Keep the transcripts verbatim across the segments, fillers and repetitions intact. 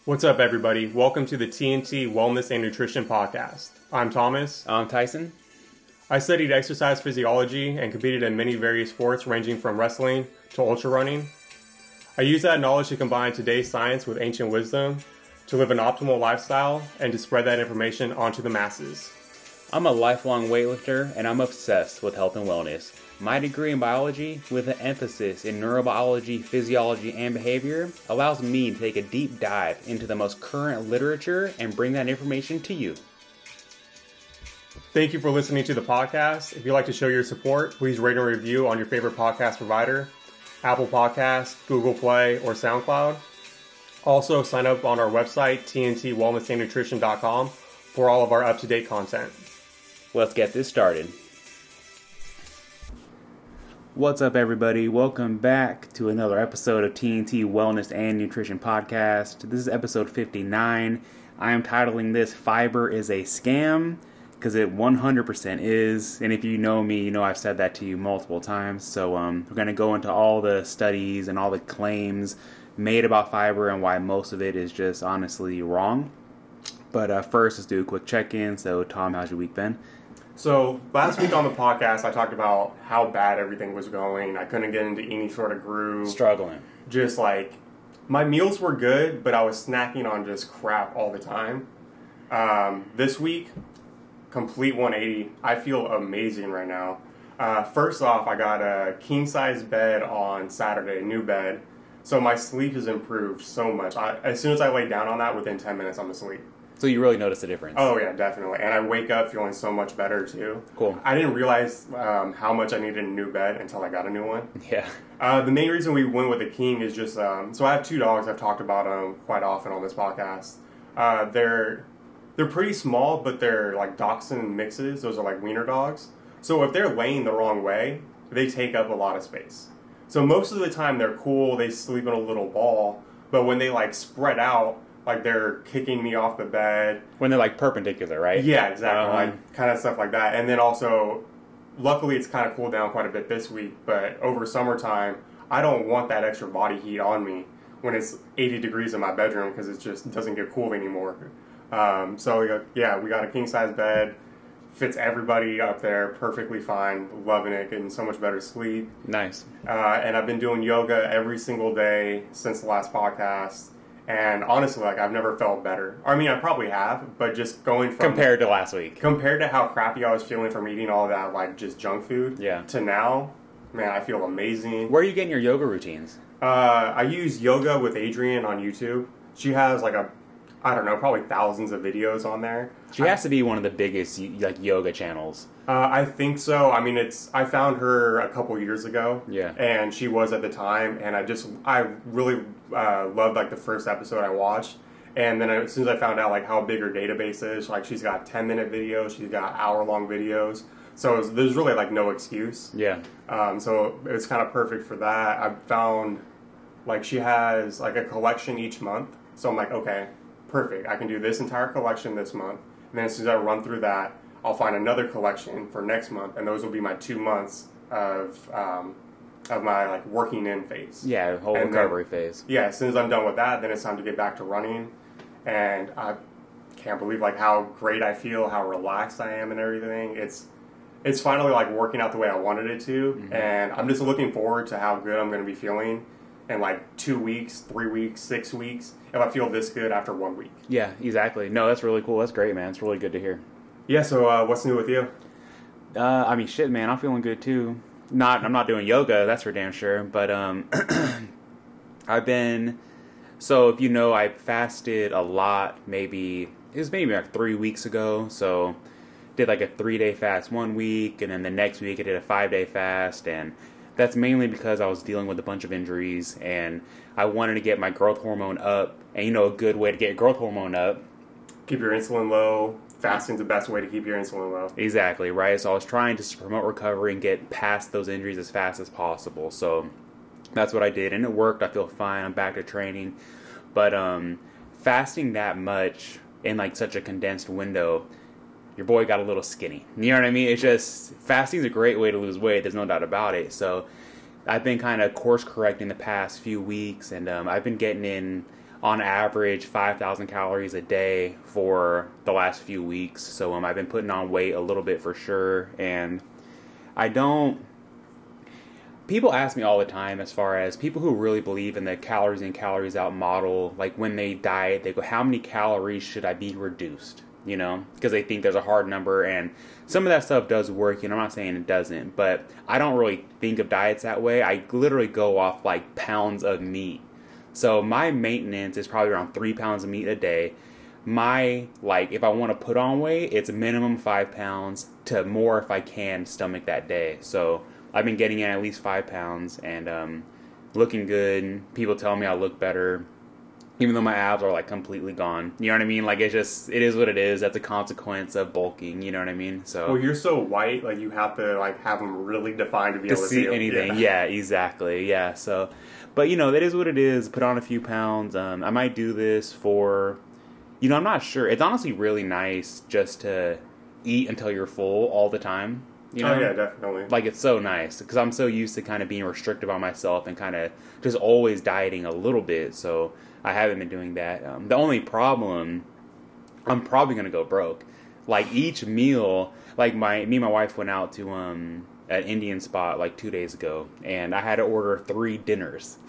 What's up, everybody? Welcome to the T N T Wellness and Nutrition Podcast. I'm Thomas. I'm Tyson. I studied exercise physiology and competed in many various sports ranging from wrestling to ultra running. I use that knowledge to combine today's science with ancient wisdom to live an optimal lifestyle and to spread that information onto the masses. I'm a lifelong weightlifter and I'm obsessed with health and wellness. My degree in biology, with an emphasis in neurobiology, physiology, and behavior, allows me to take a deep dive into the most current literature and bring that information to you. Thank you for listening to the podcast. If you'd like to show your support, please rate and review on your favorite podcast provider, Apple Podcasts, Google Play, or SoundCloud. Also, sign up on our website, T N T wellness and nutrition dot com, for all of our up-to-date content. Let's get this started. What's up, everybody? Welcome back to another episode of T N T Wellness and Nutrition Podcast. This is episode fifty-nine. I am titling this Fiber is a Scam, because it one hundred percent is. And if you know me, you know I've said that to you multiple times. So um, we're going to go into all the studies and all the claims made about fiber and why most of it is just honestly wrong. But uh, first, let's do a quick check-in. So, Tom, how's your week been? So, last week on the podcast, I talked about how bad everything was going. I couldn't get into any sort of groove. Struggling. Just like, my meals were good, but I was snacking on just crap all the time. Um, this week, complete one eighty. I feel amazing right now. Uh, first off, I got a king-size bed on Saturday, new bed. So my sleep has improved so much. I, as soon as I lay down on that, within ten minutes, I'm asleep. So you really notice the difference? Oh, yeah, definitely. And I wake up feeling so much better, too. Cool. I didn't realize um, how much I needed a new bed until I got a new one. Yeah. Uh, the main reason we went with the King is just, um, so I have two dogs. I've talked about them quite often on this podcast. Uh, they're they're pretty small, but they're like Dachshund mixes. Those are like wiener dogs. So if they're laying the wrong way, they take up a lot of space. So most of the time they're cool. They sleep in a little ball. But when they like spread out, like they're kicking me off the bed. When they're like perpendicular, right? Yeah, exactly. Uh-huh. Like kind of stuff like that. And then also, luckily it's kind of cooled down quite a bit this week. But over summertime, I don't want that extra body heat on me when it's eighty degrees in my bedroom because it just doesn't get cool anymore. Um, so yeah, we got a king size bed. Fits everybody up there perfectly fine. Loving it. Getting so much better sleep. Nice. Uh, and I've been doing yoga every single day since the last podcast. And honestly, like, I've never felt better. I mean, I probably have, but just going from... Compared to last week. Compared to how crappy I was feeling from eating all that, like, just junk food. Yeah. To now, man, I feel amazing. Where are you getting your yoga routines? Uh, I use Yoga with Adriene on YouTube. She has, like, a... I don't know, probably thousands of videos on there. She has to be one of the biggest like yoga channels. Uh, I think so. I mean, it's. I found her a couple years ago. Yeah. And she was at the time, and I just, I really uh, loved like the first episode I watched. And then I, as soon as I found out like how big her database is, like she's got ten minute videos, she's got hour long videos. So it was, there's really like no excuse. Yeah. Um, so it's kind of perfect for that. I found like she has like a collection each month. So I'm like, okay, perfect. I can do this entire collection this month. And then as soon as I run through that, I'll find another collection for next month. And those will be my two months of um, of my like working in phase. Yeah, whole and recovery then, phase. Yeah, as soon as I'm done with that, then it's time to get back to running. And I can't believe like how great I feel, how relaxed I am and everything. It's it's finally like working out the way I wanted it to. Mm-hmm. And I'm just looking forward to how good I'm going to be feeling in like two weeks, three weeks, six weeks, if I feel this good after one week. Yeah, exactly. No, that's really cool. That's great, man. It's really good to hear. Yeah, so uh, what's new with you? Uh, I mean, shit, man, I'm feeling good too. Not, I'm not doing yoga, that's for damn sure, but um, I've been, so if you know, I fasted a lot, maybe, it was maybe like three weeks ago, so did like a three-day fast one week, and then the next week I did a five-day fast, and that's mainly because I was dealing with a bunch of injuries, and I wanted to get my growth hormone up. And you know, a good way to get growth hormone up, keep your insulin low. Fasting's the best way to keep your insulin low. Exactly, right? So I was trying to promote recovery and get past those injuries as fast as possible. So that's what I did, and it worked. I feel fine. I'm back to training. But um, fasting that much in like such a condensed window, your boy got a little skinny. You know what I mean? It's just, fasting's a great way to lose weight. There's no doubt about it. So I've been kind of course correcting the past few weeks, and um, I've been getting in on average five thousand calories a day for the last few weeks. So um, I've been putting on weight a little bit for sure. And I don't... People ask me all the time, as far as people who really believe in the calories in, calories out model, like when they diet, they go, how many calories should I be reduced? You know, because they think there's a hard number, and some of that stuff does work. You know, I'm not saying it doesn't, but I don't really think of diets that way. I literally go off like pounds of meat. So my maintenance is probably around three pounds of meat a day. My, like, if I want to put on weight, it's minimum five pounds to more if I can stomach that day. So I've been getting in at least five pounds and um, looking good. People tell me I look better, even though my abs are like completely gone. You know what I mean? Like, it's just, it is what it is. That's a consequence of bulking. You know what I mean? So, well, you're so white, like you have to like have them really defined to be to able to see see anything. Yeah. Yeah, exactly. Yeah. So, but you know, that is what it is. Put on a few pounds. Um, I might do this for, you know, I'm not sure. It's honestly really nice just to eat until you're full all the time. You know? Oh, yeah, definitely. Like, it's so nice because I'm so used to kind of being restrictive on myself and kind of just always dieting a little bit. So I haven't been doing that. Um, the only problem, I'm probably going to go broke. Like, each meal, like my me and my wife went out to um an Indian spot like two days ago, and I had to order three dinners.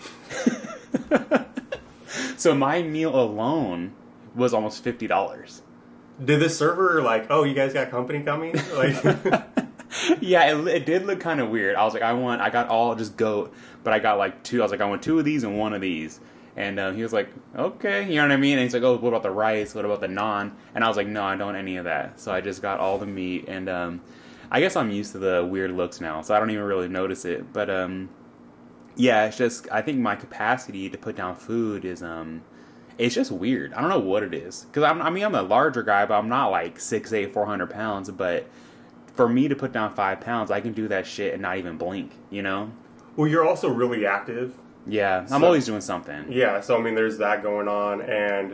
So my meal alone was almost fifty dollars. Did the server like, oh, you guys got company coming? Like... Yeah, it, it did look kind of weird. I was like, I want, I got all just goat, but I got like two. I was like, I want two of these and one of these. And uh, he was like, okay, you know what I mean? And he's like, oh, what about the rice? What about the naan? And I was like, no, I don't want any of that. So I just got all the meat. And um, I guess I'm used to the weird looks now, so I don't even really notice it. But um, yeah, it's just, I think my capacity to put down food is, um, it's just weird. I don't know what it is. Because I'm, I mean, I'm a larger guy, but I'm not like six eight, four hundred pounds. But for me to put down five pounds, I can do that shit and not even blink, you know? Well, you're also really active. Yeah, I'm So- always doing something. Yeah, so I mean, there's that going on, and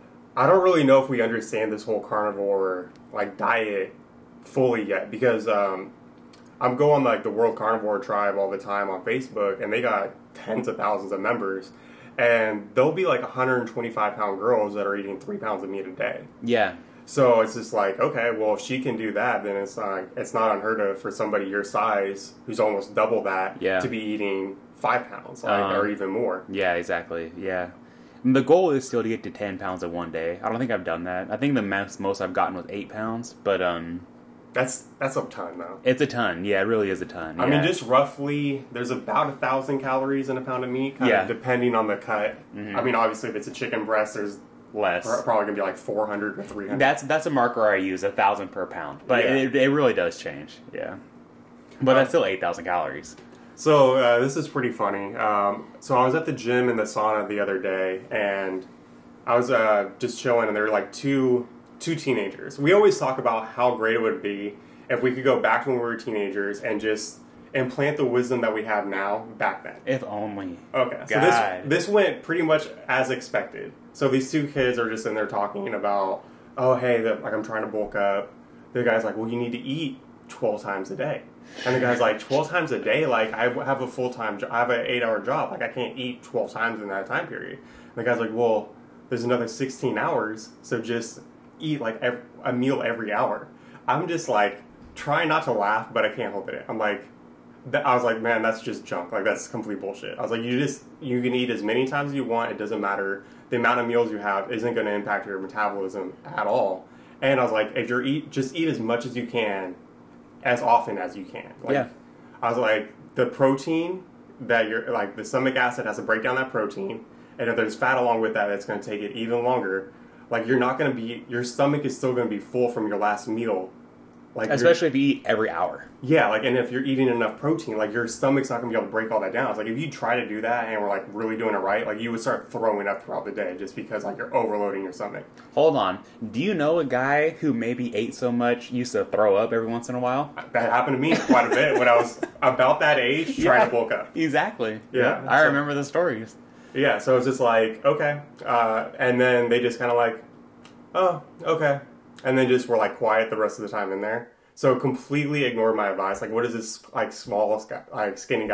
I don't really know if we understand this whole carnivore like diet fully yet, because um, I'm going like the World Carnivore Tribe all the time on Facebook, and they got tens of thousands of members, and there'll be like one hundred twenty-five pound girls that are eating three pounds of meat a day. Yeah. So it's just like, okay, well, if she can do that, then it's not, it's not unheard of for somebody your size, who's almost double that, Yeah. to be eating five pounds, like, Um, or even more. Yeah, exactly. Yeah. And the goal is still to get to ten pounds in one day. I don't think I've done that. I think the most, most I've gotten was eight pounds, but um, That's that's a ton, though. it's a ton. Yeah, it really is a ton. I yeah. mean, just roughly, there's about a thousand calories in a pound of meat, kind Yeah. of depending on the cut. Mhm. I mean, obviously, if it's a chicken breast, there's less. pr- probably gonna be like four hundred or three hundred. That's that's a marker I use, a thousand per pound. But Yeah. it, it really does change. Yeah. But Um, that's still eight thousand calories. So uh, this is pretty funny. Um, so I was at the gym in the sauna the other day, and I was uh, just chilling, and there were like two two teenagers. We always talk about how great it would be if we could go back to when we were teenagers and just implant the wisdom that we have now back then. If only. Okay, so God. this this went pretty much as expected. So these two kids are just in there talking about, oh hey, the, like I'm trying to bulk up. The guy's like, well, you need to eat twelve times a day. And the guy's like, twelve times a day? Like, I have a full-time job. I have an eight-hour job. Like, I can't eat twelve times in that time period. And the guy's like, well, there's another sixteen hours, so just eat, like, ev a meal every hour. I'm just, like, trying not to laugh, but I can't hold it. I'm like, th- I was like, man, that's just junk. Like, that's complete bullshit. I was like, you just, you can eat as many times as you want. It doesn't matter. The amount of meals you have isn't going to impact your metabolism at all. And I was like, if you're eat, just eat as much as you can, as often as you can. Like, Yeah. I was like, the protein that you're, like, the stomach acid has to break down that protein, and if there's fat along with that, it's going to take it even longer. Like, you're not going to be, your stomach is still going to be full from your last meal. Like, you're- Especially if you eat every hour. yeah, like, and if you're eating enough protein, like, your stomach's not going to be able to break all that down. It's like, if you try to do that and we're, like, really doing it right, like, you would start throwing up throughout the day just because, like, you're overloading your stomach. Hold on. Do you know a guy who maybe ate so much used to throw up every once in a while? That happened to me quite a bit when I was about that age trying Yeah. to bulk up. Exactly. Yeah, I so- remember the stories. Yeah, so it's just like, okay. Uh, and then they just kind of like, oh, okay. And then just were, like, quiet the rest of the time in there. So completely ignored my advice. Like, what is this, like, small, sc- like, skinny guy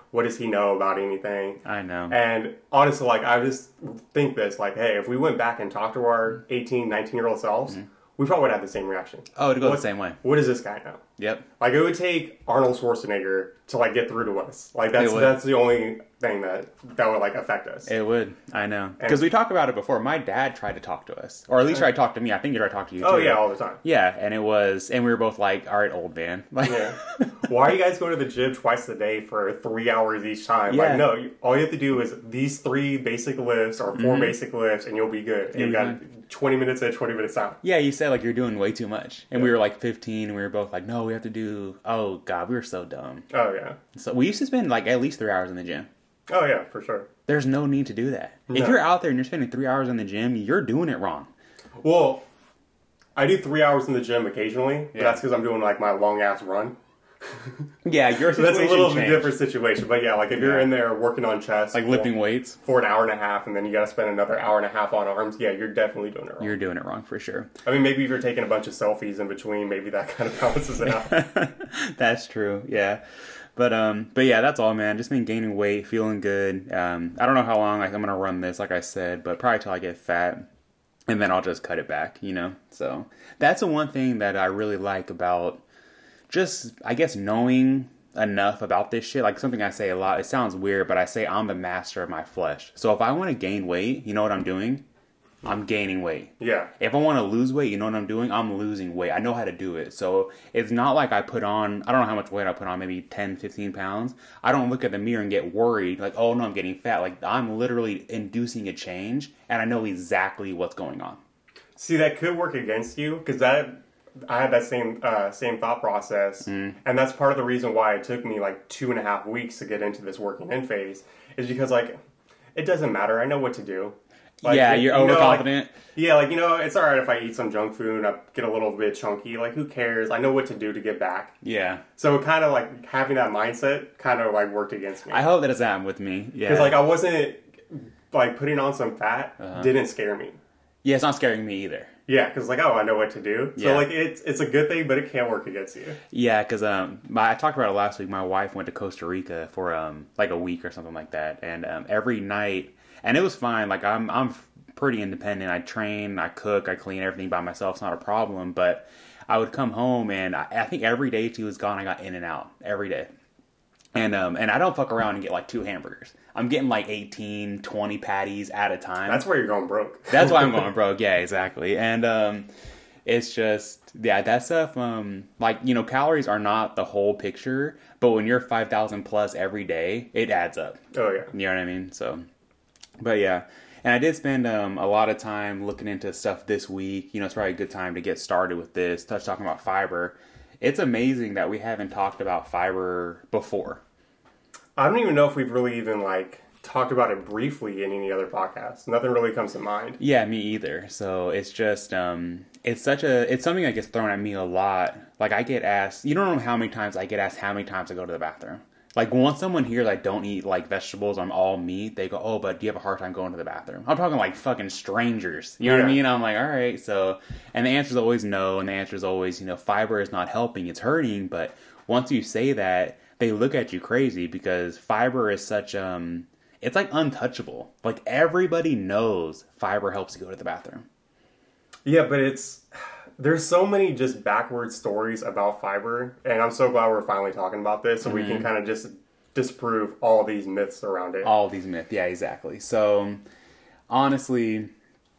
what does he know about anything? I know. And honestly, like, I just think this, like, hey, if we went back and talked to our eighteen, nineteen-year-old selves, mm-hmm. we probably would have the same reaction. Oh, to go what, the same way. What does this guy know? Yep. Like, it would take Arnold Schwarzenegger to, like, get through to us. Like, that's that's the only thing that, that would, like, affect us. It would. I know. Because we talked about it before. My dad tried to talk to us. Or at least tried to talk to me. I think he tried to talk to you, too. Oh, yeah, all the time. Yeah, and it was... And we were both like, all right, old man. Like, yeah. Why are you guys going to the gym twice a day for three hours each time? Yeah. Like, no, you, all you have to do is these three basic lifts or four mm-hmm. basic lifts, and you'll be good. And you've got twenty minutes in, twenty minutes out. Yeah, you said, like, you're doing way too much. And yeah. we were, like, fifteen, and we were both like, no, we have to do... Oh, God, we were so dumb. Oh, yeah. So we used to spend, like, at least three hours in the gym. Oh, yeah, for sure. There's no need to do that. No. If you're out there and you're spending three hours in the gym, you're doing it wrong. Well, I do three hours in the gym occasionally, but yeah. that's because I'm doing, like, my long-ass run. Yeah, your situation so that's a little changed. bit different situation. But, yeah, like, if you're yeah. in there working on chest... Like lifting for, weights? For an hour and a half, and then you got to spend another hour and a half on arms, yeah, you're definitely doing it wrong. You're doing it wrong, for sure. I mean, maybe if you're taking a bunch of selfies in between, maybe that kind of balances it out. That's true, yeah. But um, but yeah, that's all, man. Just been gaining weight, feeling good. Um, I don't know how long like, I'm gonna run this, like I said, but probably till I get fat, and then I'll just cut it back, you know. So that's the one thing that I really like about just, I guess, knowing enough about this shit. Like something I say a lot. It sounds weird, but I say I'm the master of my flesh. So if I want to gain weight, you know what I'm doing? I'm gaining weight. Yeah. If I want to lose weight, you know what I'm doing? I'm losing weight. I know how to do it. So it's not like I put on, I don't know how much weight I put on, maybe ten, fifteen pounds. I don't look at the mirror and get worried, like, oh no, I'm getting fat. Like, I'm literally inducing a change, and I know exactly what's going on. See, that could work against you, because that, I had that same uh, same thought process, mm. and that's part of the reason why it took me like two and a half weeks to get into this working in phase, is because, like, it doesn't matter. I know what to do. Like, yeah, you're you overconfident. Know, like, yeah, like, you know, it's alright if I eat some junk food and I get a little bit chunky. Like, who cares? I know what to do to get back. Yeah. So kind of like having that mindset kind of like worked against me. I hope that it's happened with me. Yeah. Because like I wasn't, like putting on some fat uh-huh. didn't scare me. Yeah, it's not scaring me either. Yeah, because like, oh, I know what to do. So yeah. like it's it's a good thing, but it can work against you. Yeah, because um, my, I talked about it last week. My wife went to Costa Rica for um like a week or something like that, and um, every night, and it was fine. Like I'm I'm pretty independent. I train, I cook, I clean everything by myself. It's not a problem. But I would come home, and I, I think every day she was gone, I got in and out every day. And um and I don't fuck around and get like two hamburgers. I'm getting like eighteen, twenty patties at a time. That's where you're going broke. That's why I'm going broke. Yeah, exactly. And um it's just, yeah, that stuff, um like, you know, calories are not the whole picture, but when you're five thousand plus every day, it adds up. Oh yeah. You know what I mean? So, but yeah. And I did spend um, a lot of time looking into stuff this week. You know, it's probably a good time to get started with this. Touch talking about fiber. It's amazing that we haven't talked about fiber before. I don't even know if we've really even, like, talked about it briefly in any other podcasts. Nothing really comes to mind. Yeah, me either. So it's just, um, it's such a, it's something that gets thrown at me a lot. Like, I get asked, you don't know how many times I get asked how many times I go to the bathroom. Like, once someone hears I don't eat, like, vegetables, I'm all meat, they go, oh, but do you have a hard time going to the bathroom? I'm talking, like, fucking strangers. You know yeah. what I mean? I'm like, all right, so... And the answer's always no, and the answer's always, you know, fiber is not helping, it's hurting. But once you say that, they look at you crazy, because fiber is such, um... it's, like, untouchable. Like, everybody knows fiber helps you go to the bathroom. Yeah, but it's... There's so many just backward stories about fiber, and I'm so glad we're finally talking about this, so mm-hmm. we can kind of just disprove all these myths around it. All these myths, yeah, exactly. So, honestly,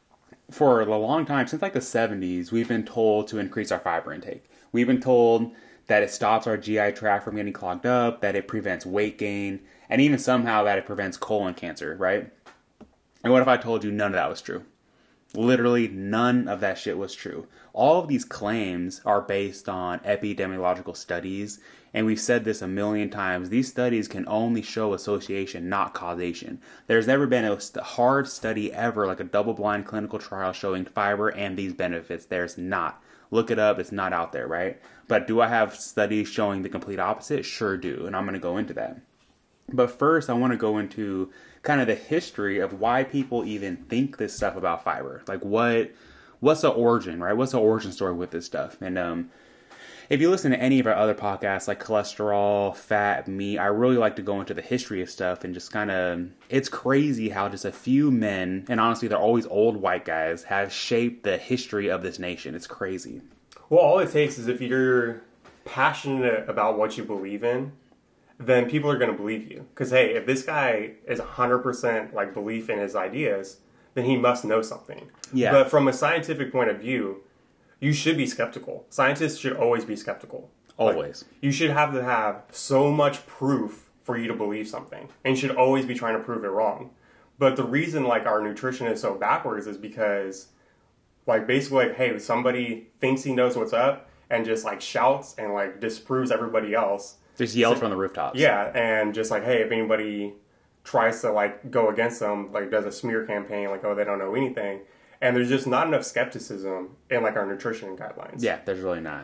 for a long time, since like the seventies, we've been told to increase our fiber intake. We've been told that it stops our G I tract from getting clogged up, that it prevents weight gain, and even somehow that it prevents colon cancer, right? And what if I told you none of that was true? Literally none of that shit was true. All of these claims are based on epidemiological studies, and we've said this a million times. These studies can only show association, not causation. There's never been a hard study ever, like a double-blind clinical trial showing fiber and these benefits. There's not. Look it up. It's not out there, right? But do I have studies showing the complete opposite? Sure do, and I'm going to go into that. But first, I want to go into kind of the history of why people even think this stuff about fiber. Like, what, what's the origin, right? What's the origin story with this stuff? And um, if you listen to any of our other podcasts like cholesterol, fat, meat, I really like to go into the history of stuff and just kind of, it's crazy how just a few men, and honestly they're always old white guys, have shaped the history of this nation. It's crazy. Well, all it takes is if you're passionate about what you believe in, then people are going to believe you. Because, hey, if this guy is one hundred percent like belief in his ideas, then he must know something. Yeah. But from a scientific point of view, you should be skeptical. Scientists should always be skeptical. Always. Like, you should have to have so much proof for you to believe something. And you should always be trying to prove it wrong. But the reason, like, our nutrition is so backwards is because, like, basically, like, hey, somebody thinks he knows what's up and just, like, shouts and, like, disproves everybody else. Just yelled So- from the rooftops. Yeah, and just, like, hey, if anybody tries to, like, go against them, like, does a smear campaign, like, oh, they don't know anything. And there's just not enough skepticism in, like, our nutrition guidelines. Yeah, there's really not.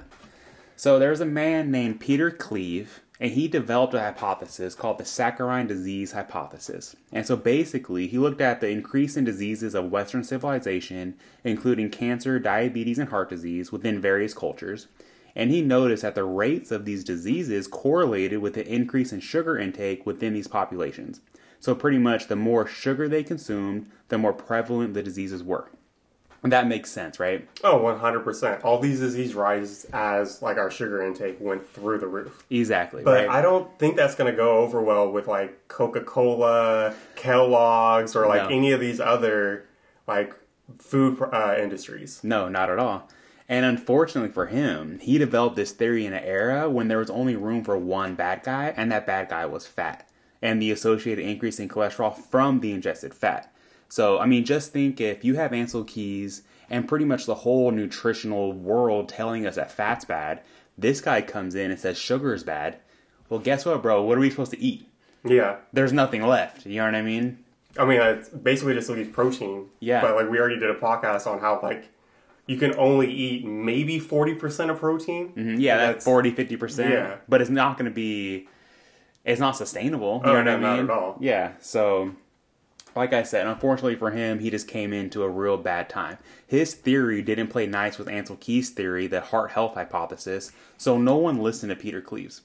So there's a man named Peter Cleve, and he developed a hypothesis called the saccharine disease hypothesis. And so basically, he looked at the increase in diseases of Western civilization, including cancer, diabetes, and heart disease within various cultures. And he noticed that the rates of these diseases correlated with the increase in sugar intake within these populations. So pretty much the more sugar they consumed, the more prevalent the diseases were. And that makes sense, right? Oh, one hundred percent. All these disease rise as, like, our sugar intake went through the roof. Exactly. But right? I don't think that's going to go over well with, like, Coca-Cola, Kellogg's, or, like, No. any of these other, like, food uh, industries. No, not at all. And unfortunately for him, he developed this theory in an era when there was only room for one bad guy, and that bad guy was fat, and the associated increase in cholesterol from the ingested fat. So, I mean, just think if you have Ansel Keys and pretty much the whole nutritional world telling us that fat's bad, this guy comes in and says sugar is bad. Well, guess what, bro? What are we supposed to eat? Yeah. There's nothing left. You know what I mean? I mean, it's basically just leaves protein. Yeah. But, like, we already did a podcast on how, like, you can only eat maybe forty percent of protein. Mm-hmm. Yeah, that's forty, fifty percent. Yeah. But it's not going to be, it's not sustainable. You Oh, know no, what I mean? not at all. Yeah, so, like I said, unfortunately for him, he just came into a real bad time. His theory didn't play nice with Ansel Keys' theory, the heart health hypothesis, so no one listened to Peter Cleves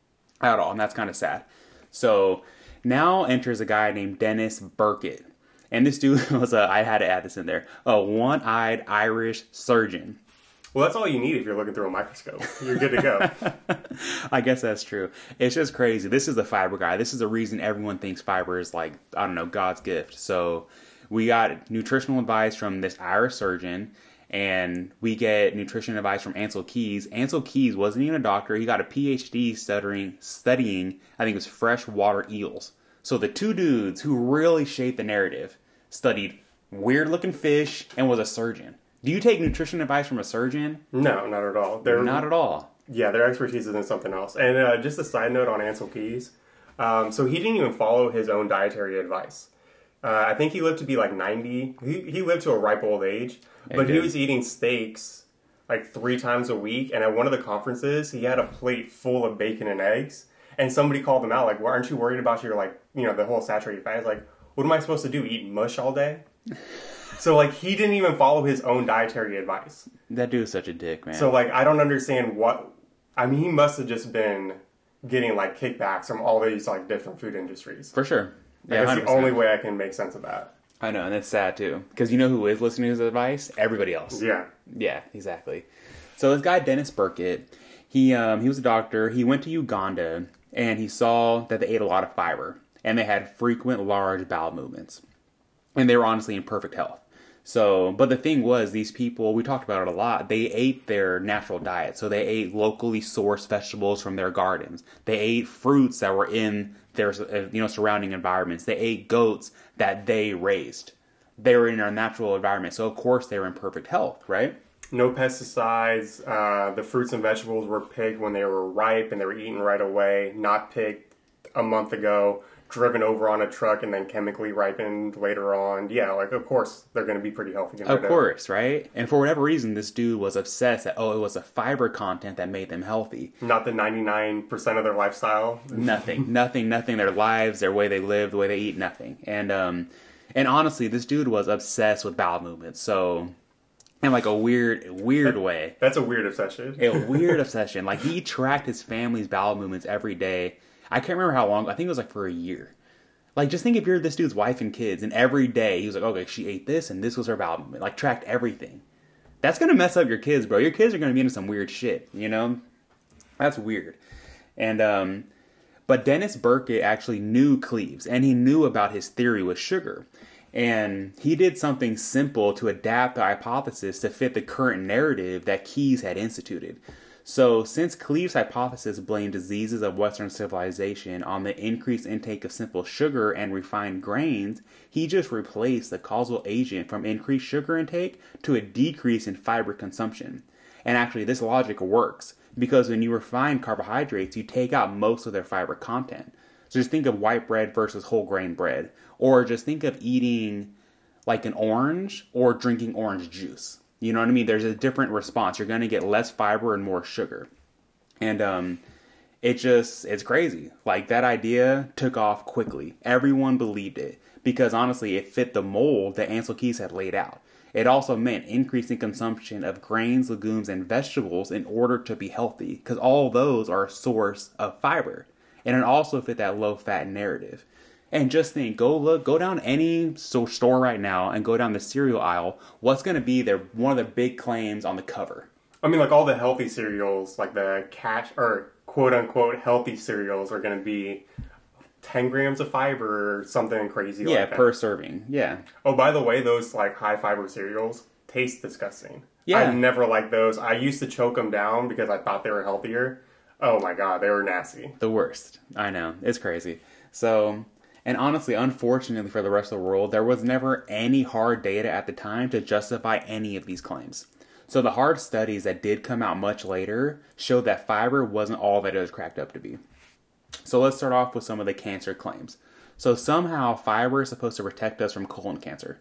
at all, and that's kind of sad. So, now enters a guy named Dennis Burkitt. And this dude was a, I had to add this in there, a one-eyed Irish surgeon. Well, that's all you need if you're looking through a microscope. You're good to go. I guess that's true. It's just crazy. This is a fiber guy. This is the reason everyone thinks fiber is like, I don't know, God's gift. So we got nutritional advice from this Irish surgeon, and we get nutrition advice from Ansel Keys. Ansel Keys wasn't even a doctor. He got a P H D studying, studying, I think it was freshwater eels. So the two dudes who really shaped the narrative studied weird-looking fish and was a surgeon. Do you take nutrition advice from a surgeon? No, not at all. They're, Not at all. Yeah, their expertise is in something else. And uh, just a side note on Ansel Keys. Um, so he didn't even follow his own dietary advice. Uh, I think he lived to be like ninety. He, he lived to a ripe old age. But he good. was eating steaks like three times a week. And at one of the conferences, he had a plate full of bacon and eggs. And somebody called him out, like, well, aren't you worried about your, like, you know, the whole saturated fat? He's like, what am I supposed to do, eat mush all day? So, like, he didn't even follow his own dietary advice. That dude's such a dick, man. So, like, I don't understand what... I mean, he must have just been getting, like, kickbacks from all these, like, different food industries. For sure. Like, Yeah, that's one hundred the percent. only way I can make sense of that. I know, and it's sad, too. Because you know who is listening to his advice? Everybody else. Yeah. Yeah, exactly. So this guy, Dennis Burkitt, he, um, he was a doctor. He went to Uganda, and he saw that they ate a lot of fiber. And they had frequent, large bowel movements. And they were honestly in perfect health. So, but the thing was, these people, we talked about it a lot, they ate their natural diet. So they ate locally sourced vegetables from their gardens. They ate fruits that were in their, you know, surrounding environments. They ate goats that they raised. They were in their natural environment. So, of course, they were in perfect health, right? No pesticides. Uh, the fruits and vegetables were picked when they were ripe and they were eaten right away, not picked a month ago, driven over on a truck and then chemically ripened later on. Yeah, like, of course, they're going to be pretty healthy. Of course, right? And for whatever reason, this dude was obsessed that, oh, it was a fiber content that made them healthy. Not the ninety-nine percent of their lifestyle. Nothing, nothing, nothing. Their lives, their way they live, the way they eat, nothing. And, um, and honestly, this dude was obsessed with bowel movements. So in like a weird, weird that, way. That's a weird obsession. A weird obsession. Like, he tracked his family's bowel movements every day. I can't remember how long. I think it was like for a year. Like, just think if you're this dude's wife and kids, and every day he was like, okay, she ate this, and this was her bowel movement. Like, tracked everything. That's gonna mess up your kids, bro. Your kids are gonna be into some weird shit, you know? That's weird. And, um, but Dennis Burkitt actually knew Cleves, and he knew about his theory with sugar. And he did something simple to adapt the hypothesis to fit the current narrative that Keyes had instituted. So, since Cleves' hypothesis blamed diseases of Western civilization on the increased intake of simple sugar and refined grains, he just replaced the causal agent from increased sugar intake to a decrease in fiber consumption. And actually, this logic works, because when you refine carbohydrates, you take out most of their fiber content. So just think of white bread versus whole grain bread. Or just think of eating like an orange or drinking orange juice. You know what I mean? There's a different response. You're going to get less fiber and more sugar. And um, it just, it's crazy. Like, that idea took off quickly. Everyone believed it. Because honestly, it fit the mold that Ancel Keys had laid out. It also meant increasing consumption of grains, legumes, and vegetables in order to be healthy. Because all those are a source of fiber. And it also fit that low-fat narrative. And just think, go look, go down any store right now and go down the cereal aisle. What's going to be their one of the big claims on the cover? I mean, like all the healthy cereals, like the cash or quote unquote healthy cereals, are going to be ten grams of fiber or something crazy. Yeah, like that. per serving. Yeah. Oh, by the way, those like high fiber cereals taste disgusting. Yeah. I never liked those. I used to choke them down because I thought they were healthier. Oh my god, they were nasty. The worst. I know. It's crazy. So. And honestly, unfortunately for the rest of the world, there was never any hard data at the time to justify any of these claims. So the hard studies that did come out much later showed that fiber wasn't all that it was cracked up to be. So let's start off with some of the cancer claims. So somehow fiber is supposed to protect us from colon cancer.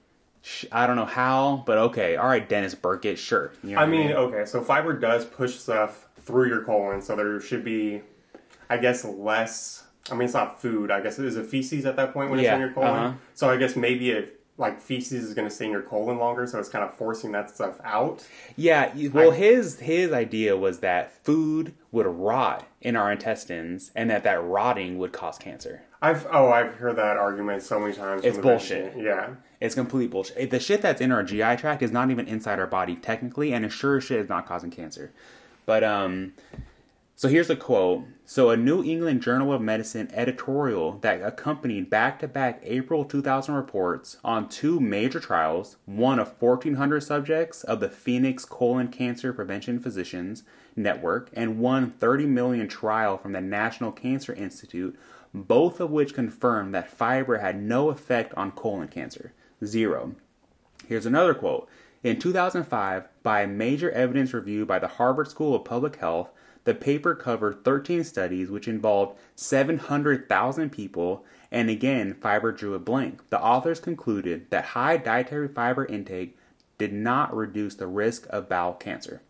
I don't know how, but okay. All right, Dennis Burkitt, sure. You know I mean, I mean, okay, so fiber does push stuff through your colon, so there should be, I guess, less... I mean, it's not food. I guess it is a feces at that point when yeah, it's in your colon. Uh-huh. So I guess maybe if like feces is going to stay in your colon longer, so it's kind of forcing that stuff out. Yeah. Well, I, his his idea was that food would rot in our intestines, and that that rotting would cause cancer. I've oh I've heard that argument so many times. It's bullshit. Yeah, it's complete bullshit. The shit that's in our G I tract is not even inside our body technically, and it sure as shit is not causing cancer. But um. So here's a quote. So a New England Journal of Medicine editorial that accompanied back-to-back April two thousand reports on two major trials, one of fourteen hundred subjects of the Phoenix Colon Cancer Prevention Physicians Network, and one thirty million trial from the National Cancer Institute, both of which confirmed that fiber had no effect on colon cancer. Zero. Here's another quote. In two thousand five, by a major evidence review by the Harvard School of Public Health, the paper covered thirteen studies which involved seven hundred thousand people, and again, fiber drew a blank. The authors concluded that high dietary fiber intake did not reduce the risk of bowel cancer.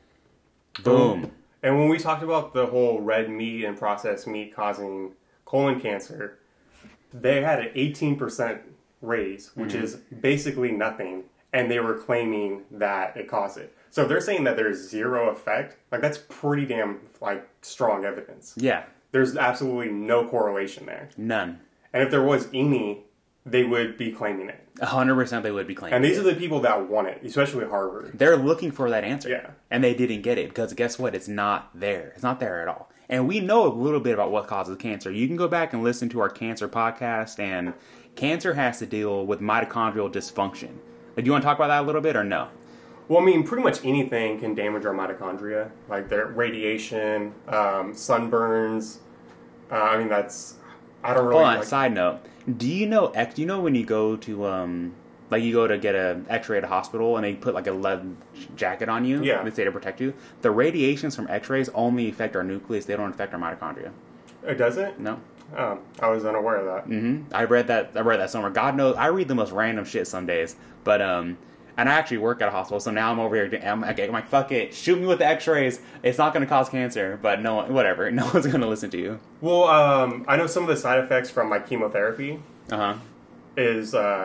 Boom. And when we talked about the whole red meat and processed meat causing colon cancer, they had an eighteen percent raise, which mm-hmm. is basically nothing, and they were claiming that it caused it. So if they're saying that there's zero effect, like that's pretty damn like strong evidence. Yeah. There's absolutely no correlation there. None. And if there was any, they would be claiming it. A hundred percent they would be claiming it. And these it. are the people that want it, especially Harvard. They're looking for that answer. Yeah. And they didn't get it because guess what? It's not there. It's not there at all. And we know a little bit about what causes cancer. You can go back and listen to our cancer podcast, and cancer has to deal with mitochondrial dysfunction. Do you want to talk about that a little bit or no? Well, I mean, pretty much anything can damage our mitochondria, like their radiation, um, sunburns. Uh, I mean, that's I don't really. Hold on. Like, side note: Do you know? Do you know when you go to um, like you go to get an X-ray at a hospital and they put like a lead jacket on you? Yeah. They say to protect you. The radiations from X-rays only affect our nucleus; they don't affect our mitochondria. It doesn't? No. Oh, I was unaware of that. Mm-hmm. I read that. I read that somewhere. God knows, I read the most random shit some days, but um. And I actually work at a hospital, so now I'm over here. I'm like, I'm like, fuck it, shoot me with the X-rays. It's not going to cause cancer, but no, one, whatever. No one's going to listen to you. Well, um, I know some of the side effects from like chemotherapy. Uh huh. Is uh,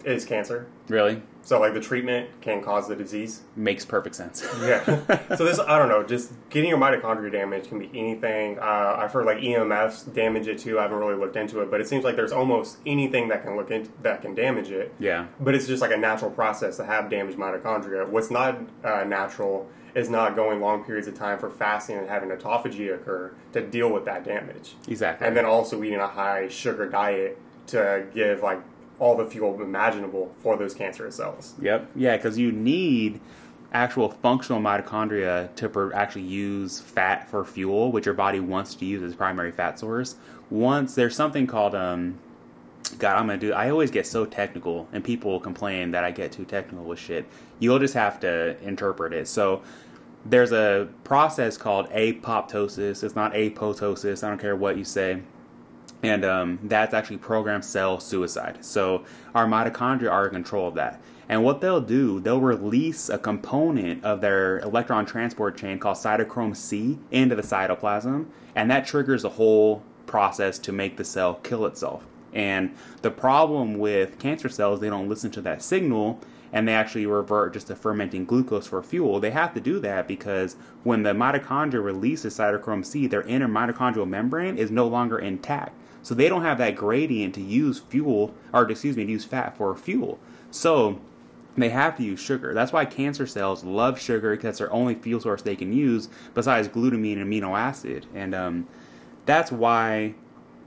is cancer. Really? So, like, the treatment can cause the disease. Makes perfect sense. Yeah. So this, I don't know, just getting your mitochondria damaged can be anything. Uh, I've heard like E M Fs damage it too. I haven't really looked into it, but it seems like there's almost anything that can look into, that can damage it. Yeah. But it's just like a natural process to have damaged mitochondria. What's not uh, natural is not going long periods of time for fasting and having autophagy occur to deal with that damage. Exactly. And then also eating a high sugar diet to give like all the fuel imaginable for those cancerous cells. Yep. Yeah, because you need actual functional mitochondria to per- actually use fat for fuel, which your body wants to use as primary fat source. Once there's something called, um, God, I'm going to do, I always get so technical, and people complain that I get too technical with shit. You'll just have to interpret it. So there's a process called apoptosis. It's not apoptosis. I don't care what you say. And um, that's actually programmed cell suicide. So our mitochondria are in control of that. And what they'll do, they'll release a component of their electron transport chain called cytochrome C into the cytoplasm. And that triggers the whole process to make the cell kill itself. And the problem with cancer cells, they don't listen to that signal, and they actually revert just to fermenting glucose for fuel. They have to do that because when the mitochondria releases cytochrome C, their inner mitochondrial membrane is no longer intact. So they don't have that gradient to use fuel, or excuse me, to use fat for fuel. So they have to use sugar. That's why cancer cells love sugar, because that's their only fuel source they can use besides glutamine and amino acid. And um, that's why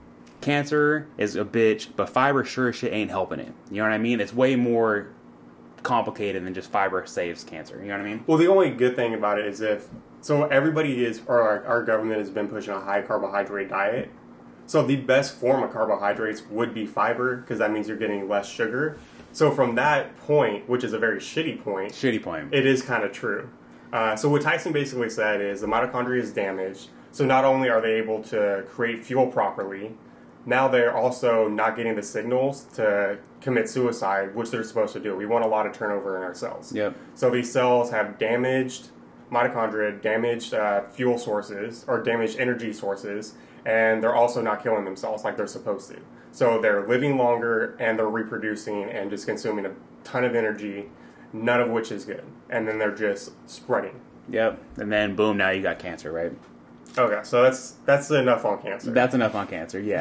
cancer is a bitch, but fiber sure as shit ain't helping it. You know what I mean? It's way more complicated than just fiber saves cancer. You know what I mean? Well, the only good thing about it is if, so everybody is, or our, our government has been pushing a high carbohydrate diet. So the best form of carbohydrates would be fiber, because that means you're getting less sugar. So from that point, which is a very shitty point, Shitty point. it is kind of true. Uh, so what Tyson basically said is the mitochondria is damaged. So not only are they able to create fuel properly, now they're also not getting the signals to commit suicide, which they're supposed to do. We want a lot of turnover in our cells. Yep. So these cells have damaged mitochondria, damaged uh, fuel sources, or damaged energy sources, and they're also not killing themselves like they're supposed to. So they're living longer, and they're reproducing and just consuming a ton of energy, none of which is good. And then they're just spreading. Yep. And then boom, now you got cancer, right? Okay, so that's that's enough on cancer. That's enough on cancer, yeah.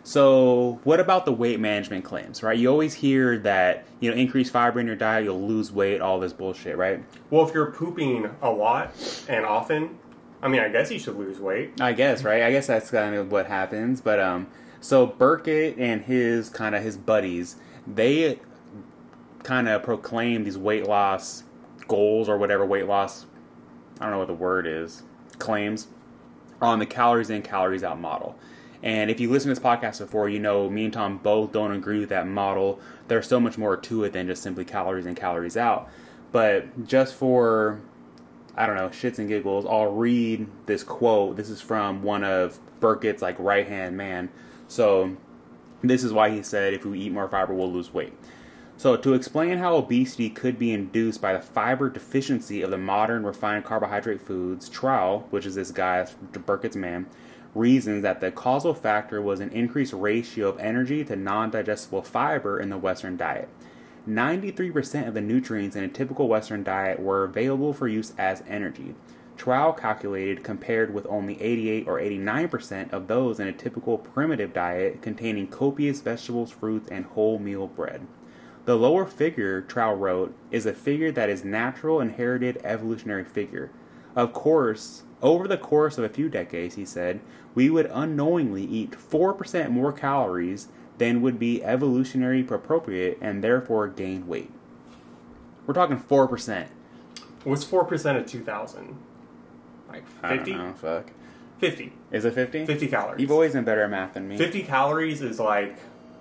So what about the weight management claims, right? You always hear that, you know, increase fiber in your diet, you'll lose weight, all this bullshit, right? Well, if you're pooping a lot and often, I mean, I guess you should lose weight. I guess, right? I guess that's kind of what happens. But um, so Burkett and his kind of his buddies, they kind of proclaim these weight loss goals or whatever weight loss, I don't know what the word is, claims on the calories in, calories out model. And if you listen to this podcast before, you know me and Tom both don't agree with that model. There's so much more to it than just simply calories in, calories out. But just for, I don't know, shits and giggles, I'll read this quote. This is from one of Burkett's like right-hand man. So this is why he said, if we eat more fiber, we'll lose weight. So to explain how obesity could be induced by the fiber deficiency of the modern refined carbohydrate foods, Trow, which is this guy, Burkett's man, reasons that the causal factor was an increased ratio of energy to non-digestible fiber in the Western diet. ninety-three percent of the nutrients in a typical Western diet were available for use as energy. Trow calculated compared with only eighty-eight or eighty-nine percent of those in a typical primitive diet containing copious vegetables, fruits, and wholemeal bread. The lower figure, Trow wrote, is a figure that is natural inherited evolutionary figure. Of course, over the course of a few decades, he said, we would unknowingly eat four percent more calories than would be evolutionary appropriate and therefore gain weight. We're talking four percent. What's four percent of two thousand? Like fifty? I don't know, fuck. fifty. Is it fifty? fifty calories. You've always been better at math than me. fifty calories is like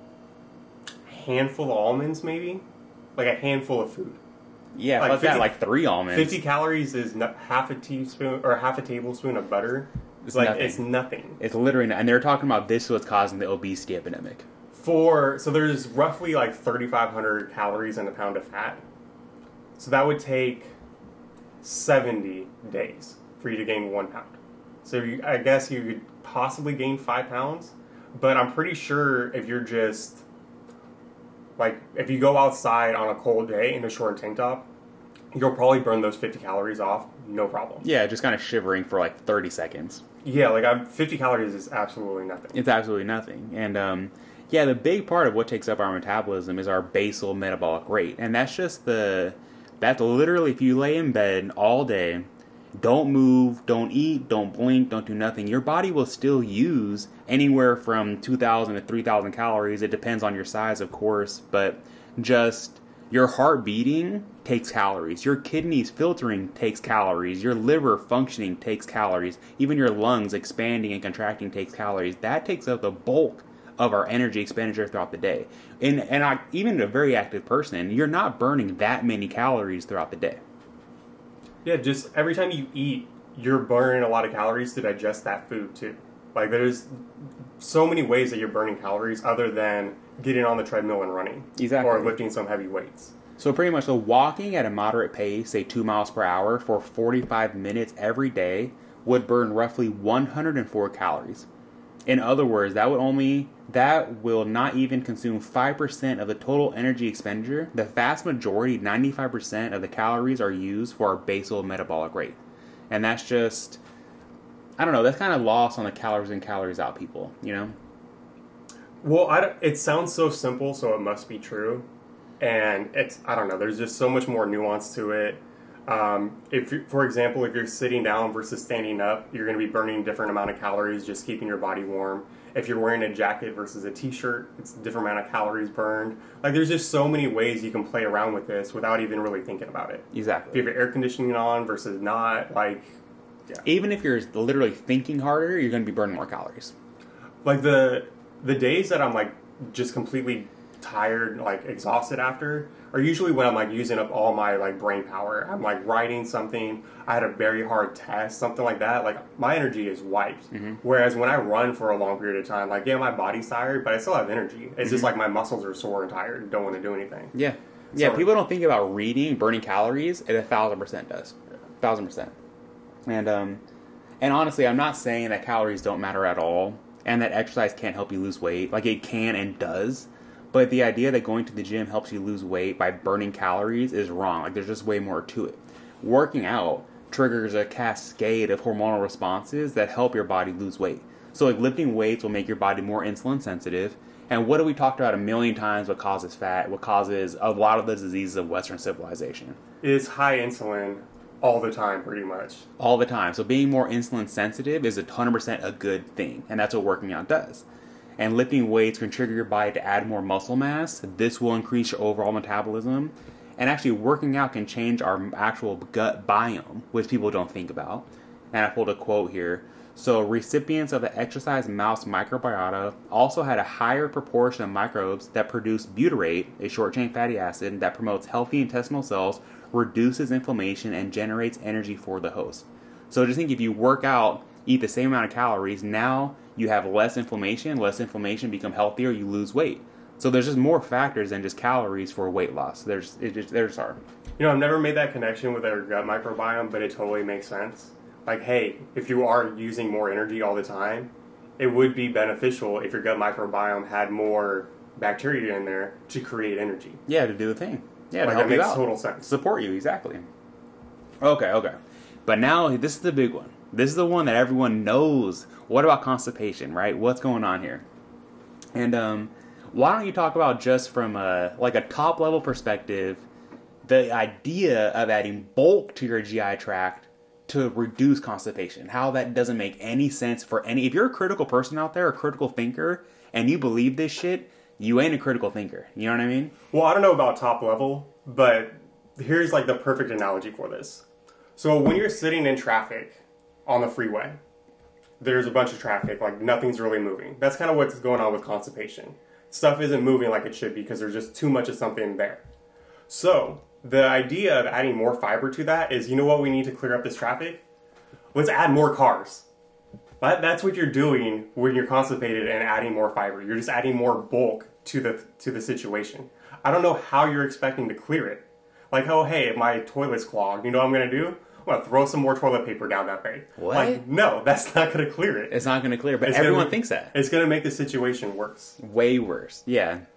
a handful of almonds, maybe? Like a handful of food. Yeah, like fuck fifty that, like three almonds. fifty calories is not half a teaspoon or half a tablespoon of butter. It's like nothing. It's nothing. It's literally not. And they're talking about this was causing the obesity epidemic. For so there's roughly like thirty-five hundred calories in a pound of fat. So that would take seventy days for you to gain one pound. So you, I guess you could possibly gain five pounds, but I'm pretty sure if you're just Like, if you go outside on a cold day in a short tank top, you'll probably burn those fifty calories off, no problem. Yeah, just kind of shivering for like thirty seconds. Yeah, like I'm, fifty calories is absolutely nothing. It's absolutely nothing. And um, yeah, the big part of what takes up our metabolism is our basal metabolic rate. And that's just the, that's literally if you lay in bed all day, don't move, don't eat, don't blink, don't do nothing, your body will still use anywhere from two thousand to three thousand calories. It depends on your size, of course, but just your heart beating takes calories. Your kidneys filtering takes calories. Your liver functioning takes calories. Even your lungs expanding and contracting takes calories. That takes up the bulk of our energy expenditure throughout the day. And, and I, even a very active person, you're not burning that many calories throughout the day. Yeah, just every time you eat, you're burning a lot of calories to digest that food too. Like there's so many ways that you're burning calories other than getting on the treadmill and running. Exactly. Or lifting some heavy weights. So pretty much, so walking at a moderate pace, say two miles per hour for forty-five minutes every day would burn roughly one hundred four calories. In other words, that would only, that will not even consume five percent of the total energy expenditure. The vast majority, ninety-five percent of the calories are used for our basal metabolic rate. And that's just, I don't know, that's kind of lost on the calories in, calories out people, you know? Well, I don't, it sounds so simple, so it must be true. And it's, I don't know, there's just so much more nuance to it. Um, if, you, for example, if you're sitting down versus standing up, you're going to be burning a different amount of calories just keeping your body warm. If you're wearing a jacket versus a t-shirt, it's a different amount of calories burned. Like, there's just so many ways you can play around with this without even really thinking about it. Exactly. If you have your air conditioning on versus not, like, yeah. Even if you're literally thinking harder, you're going to be burning more calories. Like, the the days that I'm, like, just completely tired, like, exhausted after, are usually when I'm, like, using up all my, like, brain power. I'm, like, writing something, I had a very hard test, something like that. Like, my energy is wiped. Mm-hmm. Whereas when I run for a long period of time, like, yeah, my body's tired, but I still have energy. It's mm-hmm. just like my muscles are sore and tired and don't want to do anything. Yeah. Yeah, so, people don't think about reading, burning calories. It a thousand percent does. A thousand percent. And, um, and honestly, I'm not saying that calories don't matter at all and that exercise can't help you lose weight. Like, it can and does. But the idea that going to the gym helps you lose weight by burning calories is wrong. Like, there's just way more to it. Working out triggers a cascade of hormonal responses that help your body lose weight. So, like, lifting weights will make your body more insulin sensitive. And what have we talked about a million times? What causes fat? What causes a lot of the diseases of Western civilization? Is high insulin all the time, pretty much. All the time. So being more insulin sensitive is one hundred percent a good thing. And that's what working out does. And lifting weights can trigger your body to add more muscle mass. This will increase your overall metabolism. And actually, working out can change our actual gut biome, which people don't think about. And I pulled a quote here. So recipients of the exercise mouse microbiota also had a higher proportion of microbes that produce butyrate, a short-chain fatty acid that promotes healthy intestinal cells, reduces inflammation, and generates energy for the host. So just think, if you work out, eat the same amount of calories, now you have less inflammation, less inflammation, become healthier, you lose weight. So there's just more factors than just calories for weight loss. There's, it just, there's are. You know, I've never made that connection with our gut microbiome, but it totally makes sense. Like, hey, if you are using more energy all the time, it would be beneficial if your gut microbiome had more bacteria in there to create energy. Yeah, to do the thing. Yeah, like, to help that you makes out. Total sense. Support you, exactly. Okay, okay. But now, this is the big one. This is the one that everyone knows. What about constipation, right? What's going on here? And um, why don't you talk about, just from a, like a top-level perspective, the idea of adding bulk to your G I tract to reduce constipation. How that doesn't make any sense for any... If you're a critical person out there, a critical thinker, and you believe this shit, you ain't a critical thinker. You know what I mean? Well, I don't know about top level, but here's like the perfect analogy for this. So when you're sitting in traffic on the freeway, there's a bunch of traffic, like nothing's really moving. That's kind of what's going on with constipation. Stuff isn't moving like it should because there's just too much of something there. So the idea of adding more fiber to that is, you know what we need to clear up this traffic? Let's add more cars. But that's what you're doing when you're constipated and adding more fiber. You're just adding more bulk to the to the situation. I don't know how you're expecting to clear it. Like, oh, hey, if my toilet's clogged, you know what I'm going to do? I'm going to throw some more toilet paper down that thing. What? Like, no, that's not going to clear it. It's not going to clear, but it's everyone be, thinks that. It's going to make the situation worse. Way worse, yeah.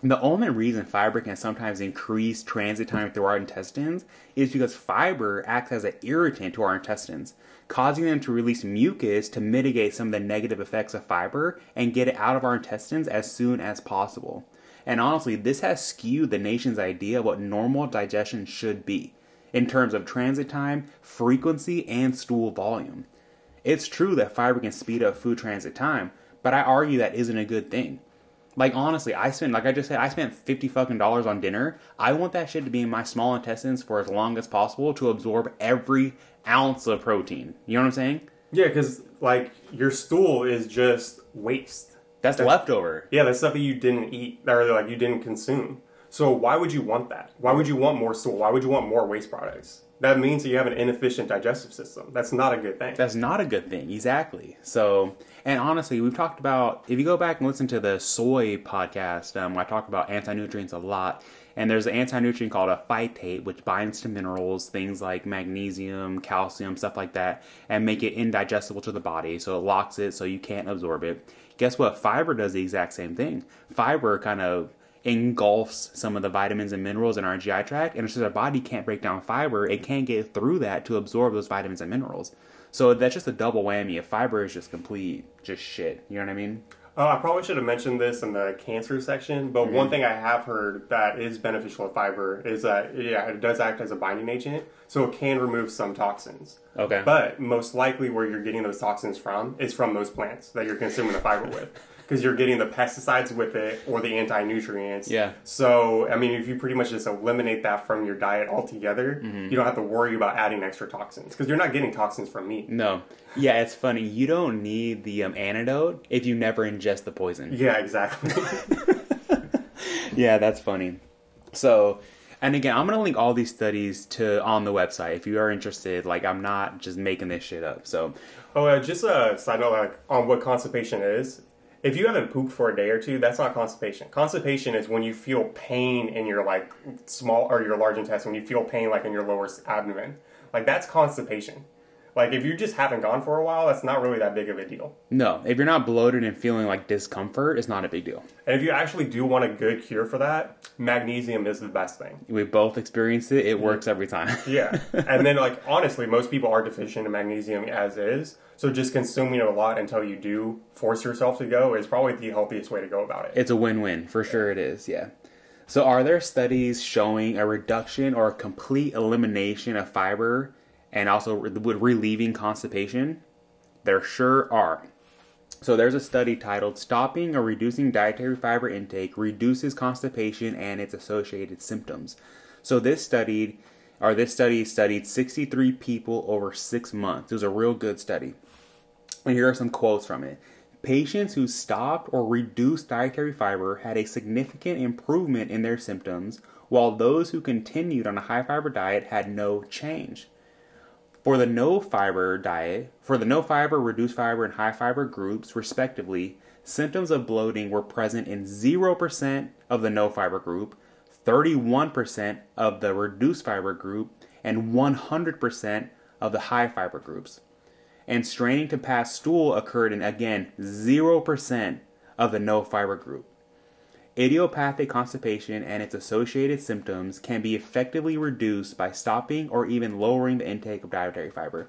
The only reason fiber can sometimes increase transit time through our intestines is because fiber acts as an irritant to our intestines, causing them to release mucus to mitigate some of the negative effects of fiber and get it out of our intestines as soon as possible. And honestly, this has skewed the nation's idea of what normal digestion should be in terms of transit time, frequency, and stool volume. It's true that fiber can speed up food transit time, but I argue that isn't a good thing. Like, honestly, I spent, like I just said, I spent fifty fucking dollars on dinner. I want that shit to be in my small intestines for as long as possible to absorb every ounce of protein. You know what I'm saying? Yeah, because, like, your stool is just waste. That's, that's leftover. Yeah, that's stuff that you didn't eat, or, like, you didn't consume. So why would you want that? Why would you want more stool? Why would you want more waste products? That means that you have an inefficient digestive system. That's not a good thing. That's not a good thing, exactly. So, and honestly, we've talked about, if you go back and listen to the soy podcast, um, I talk about anti-nutrients a lot. And there's an anti-nutrient called a phytate, which binds to minerals, things like magnesium, calcium, stuff like that, and make it indigestible to the body. So it locks it so you can't absorb it. Guess what? Fiber does the exact same thing. Fiber kind of engulfs some of the vitamins and minerals in our G I tract, and since our body can't break down fiber, it can't get through that to absorb those vitamins and minerals. So that's just a double whammy. If fiber is just complete, just shit. You know what I mean? Uh, I probably should have mentioned this in the cancer section, but mm-hmm. one thing I have heard that is beneficial of fiber is that, yeah, it does act as a binding agent, so it can remove some toxins. Okay. But most likely where you're getting those toxins from is from those plants that you're consuming the fiber with. Because you're getting the pesticides with it or the anti-nutrients. Yeah. So, I mean, if you pretty much just eliminate that from your diet altogether, mm-hmm. you don't have to worry about adding extra toxins. Because you're not getting toxins from meat. No. Yeah, it's funny. You don't need the um, antidote if you never ingest the poison. Yeah, exactly. Yeah, that's funny. So, and again, I'm going to link all these studies to on the website if you are interested. Like, I'm not just making this shit up. So, oh, uh, just a side note, like, on what constipation is. If you haven't pooped for a day or two, that's not constipation. Constipation is when you feel pain in your, like, small or your large intestine, when you feel pain, like, in your lower abdomen. Like, that's constipation. Like, if you just haven't gone for a while, that's not really that big of a deal. No, if you're not bloated and feeling like discomfort, it's not a big deal. And if you actually do want a good cure for that, magnesium is the best thing. We both experienced it. It mm-hmm. works every time. Yeah. And then, like, honestly, most people are deficient in magnesium as is. So just consuming it a lot until you do force yourself to go is probably the healthiest way to go about it. It's a win-win. For sure it is, yeah. So are there studies showing a reduction or a complete elimination of fiber and also relieving constipation? There sure are. So there's a study titled Stopping or Reducing Dietary Fiber Intake Reduces Constipation and Its Associated Symptoms. So this studied, or this study studied sixty-three people over six months. It was a real good study. And here are some quotes from it. Patients who stopped or reduced dietary fiber had a significant improvement in their symptoms, while those who continued on a high fiber diet had no change. For the no fiber diet, for the no fiber, reduced fiber, and high fiber groups, respectively, symptoms of bloating were present in zero percent of the no fiber group, thirty-one percent of the reduced fiber group, and one hundred percent of the high fiber groups. And straining to pass stool occurred in, again, zero percent of the no fiber group. Idiopathic constipation and its associated symptoms can be effectively reduced by stopping or even lowering the intake of dietary fiber.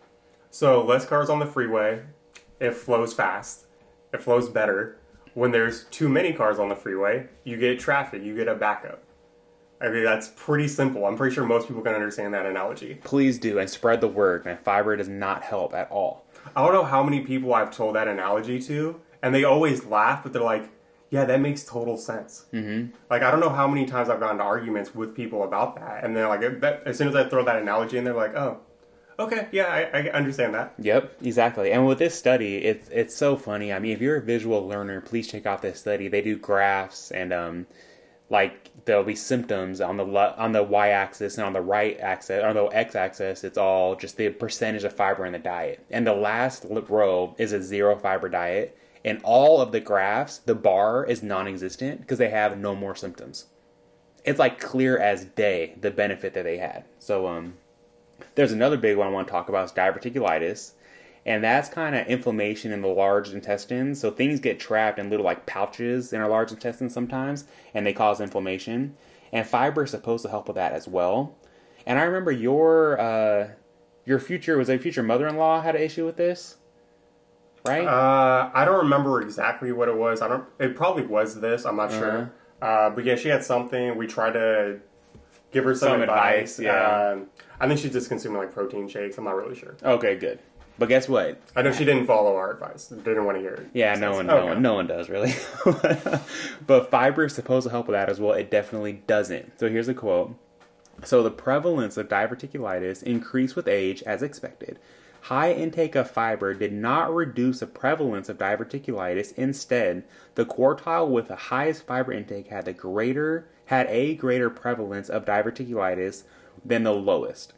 So, less cars on the freeway, it flows fast, it flows better. When there's too many cars on the freeway, you get traffic, you get a backup. I mean, that's pretty simple. I'm pretty sure most people can understand that analogy. Please do, and spread the word, man. Fiber does not help at all. I don't know how many people I've told that analogy to, and they always laugh, but they're like, yeah, that makes total sense. Mm-hmm. Like, I don't know how many times I've gotten into arguments with people about that, and they're like, that, as soon as I throw that analogy in, they're like, oh, okay, yeah, I, I understand that. Yep, exactly. And with this study, it's it's so funny. I mean, if you're a visual learner, please check out this study. They do graphs, and um, like there'll be symptoms on the le- on the y-axis, and on the right axis, or the x-axis, it's all just the percentage of fiber in the diet. And the last row is a zero fiber diet. In all of the graphs, the bar is non-existent because they have no more symptoms. It's like clear as day, the benefit that they had. So um, there's another big one I want to talk about is diverticulitis. And that's kind of inflammation in the large intestine. So things get trapped in little like pouches in our large intestine sometimes, and they cause inflammation. And fiber is supposed to help with that as well. And I remember your uh, your future was a future mother-in-law had an issue with this, right? Uh, I don't remember exactly what it was. I don't. It probably was this. I'm not uh-huh. sure. Uh, but yeah, she had something. We tried to give her some, some advice. advice yeah. Um, I think she's just consuming like protein shakes. I'm not really sure. Okay, good. But guess what? I know she didn't follow our advice. Didn't want to hear it. Yeah, no one, no okay. one, no one does really. But fiber is supposed to help with that as well. It definitely doesn't. So here's a quote. So the prevalence of diverticulitis increased with age as expected. High intake of fiber did not reduce the prevalence of diverticulitis. Instead, the quartile with the highest fiber intake had the greater had a greater prevalence of diverticulitis than the lowest.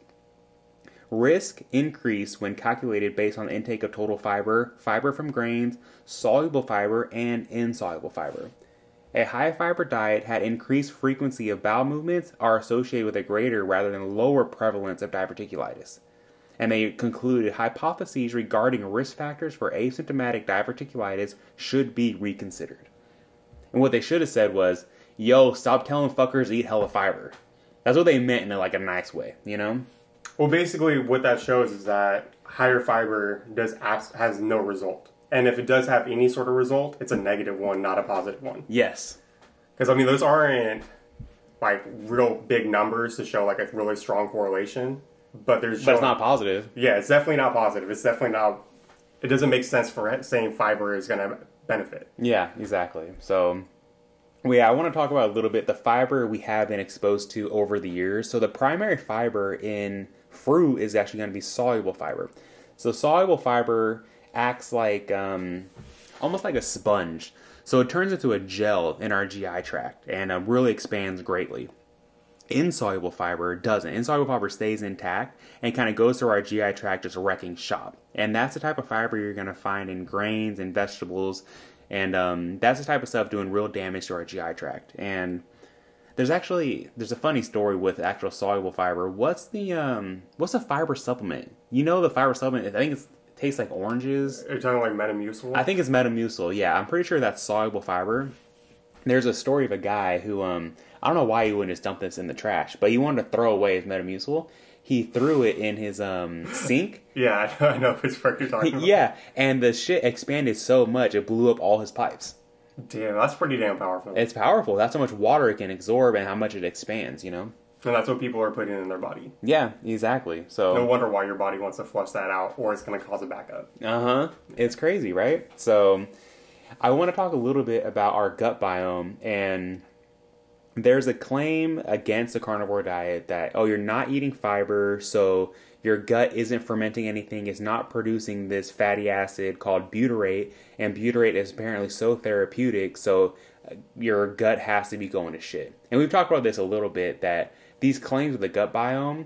Risk increased when calculated based on the intake of total fiber, fiber from grains, soluble fiber, and insoluble fiber. A high fiber diet had increased frequency of bowel movements are associated with a greater rather than lower prevalence of diverticulitis. And they concluded hypotheses regarding risk factors for asymptomatic diverticulitis should be reconsidered. And what they should have said was, yo, stop telling fuckers to eat hella fiber. That's what they meant in a, like a nice way, you know? Well, basically what that shows is that higher fiber does abs- has no result. And if it does have any sort of result, it's a negative one, not a positive one. Yes. Because, I mean, those aren't, like, real big numbers to show, like, a really strong correlation. But there's... But it's not positive. Yeah, it's definitely not positive. It's definitely not... It doesn't make sense for saying fiber is going to benefit. Yeah, exactly. So... Well, yeah, I want to talk about a little bit the fiber we have been exposed to over the years. So the primary fiber in fruit is actually going to be soluble fiber. So soluble fiber acts like um, almost like a sponge. So it turns into a gel in our G I tract and uh, really expands greatly. Insoluble fiber doesn't. Insoluble fiber stays intact and kind of goes through our G I tract just wrecking shop. And that's the type of fiber you're going to find in grains and vegetables. And um, that's the type of stuff doing real damage to our G I tract. And there's actually, there's a funny story with actual soluble fiber. What's the, um, what's a fiber supplement? You know the fiber supplement, I think it's, it tastes like oranges. Are you talking like Metamucil? I think it's Metamucil, yeah. I'm pretty sure that's soluble fiber. There's a story of a guy who, um, I don't know why he wouldn't just dump this in the trash, but he wanted to throw away his Metamucil. He threw it in his um, sink. Yeah, I know which part you're talking about. Yeah, and the shit expanded so much, it blew up all his pipes. Damn, that's pretty damn powerful. It's powerful. That's how much water it can absorb and how much it expands, you know? And that's what people are putting in their body. Yeah, exactly. So no wonder why your body wants to flush that out, or it's going to cause a backup. Uh-huh. It's crazy, right? So I want to talk a little bit about our gut biome, and there's a claim against the carnivore diet that, oh, you're not eating fiber, so your gut isn't fermenting anything, it's not producing this fatty acid called butyrate, and butyrate is apparently so therapeutic, so your gut has to be going to shit. And we've talked about this a little bit, that these claims of the gut biome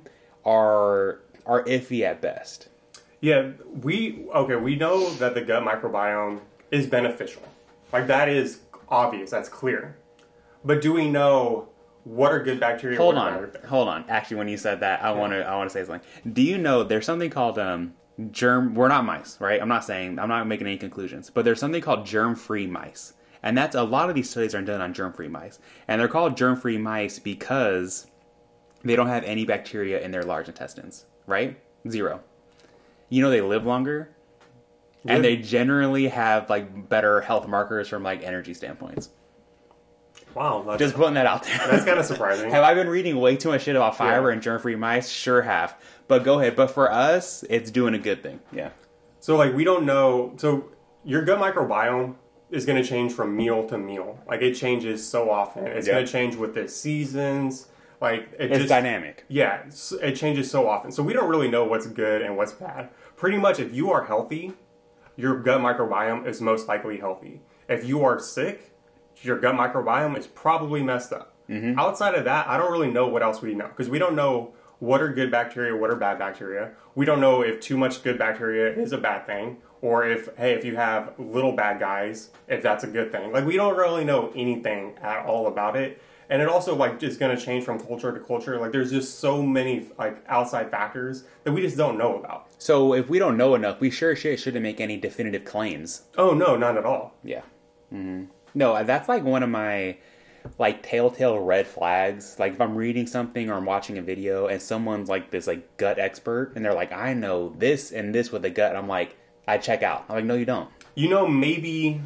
are are iffy at best. Yeah, we, okay, we know that the gut microbiome is beneficial. Like, that is obvious, that's clear. But do we know what are good bacteria? Hold on, hold on. Actually, when you said that, I yeah. want to I want to say something. Do you know there's something called um germ? We're not mice, right? I'm not saying I'm not making any conclusions, but there's something called germ-free mice, and that's a lot of these studies are done on germ-free mice, and they're called germ-free mice because they don't have any bacteria in their large intestines, right? Zero. You know they live longer, and they generally have like better health markers from like energy standpoints. Wow. Just putting that out there. That's kind of surprising. Have I been reading way too much shit about fiber yeah. and germ-free mice? Sure have. But go ahead. But for us, it's doing a good thing. Yeah. So, like, we don't know. So, your gut microbiome is going to change from meal to meal. Like, it changes so often. It's yep. going to change with the seasons. Like, it it's just, dynamic. Yeah. It changes so often. So, we don't really know what's good and what's bad. Pretty much, if you are healthy, your gut microbiome is most likely healthy. If you are sick, your gut microbiome is probably messed up. Mm-hmm. Outside of that, I don't really know what else we know. Because we don't know what are good bacteria, what are bad bacteria. We don't know if too much good bacteria is a bad thing. Or if, hey, if you have little bad guys, if that's a good thing. Like, we don't really know anything at all about it. And it also like is going to change from culture to culture. Like there's just so many like outside factors that we just don't know about. So if we don't know enough, we sure shit shouldn't make any definitive claims. Oh no, not at all. Yeah. Mm-hmm. No, that's like one of my like telltale red flags. Like if I'm reading something or I'm watching a video and someone's like this like gut expert and they're like, I know this and this with the gut. I'm like, I check out. I'm like, no, you don't. You know, maybe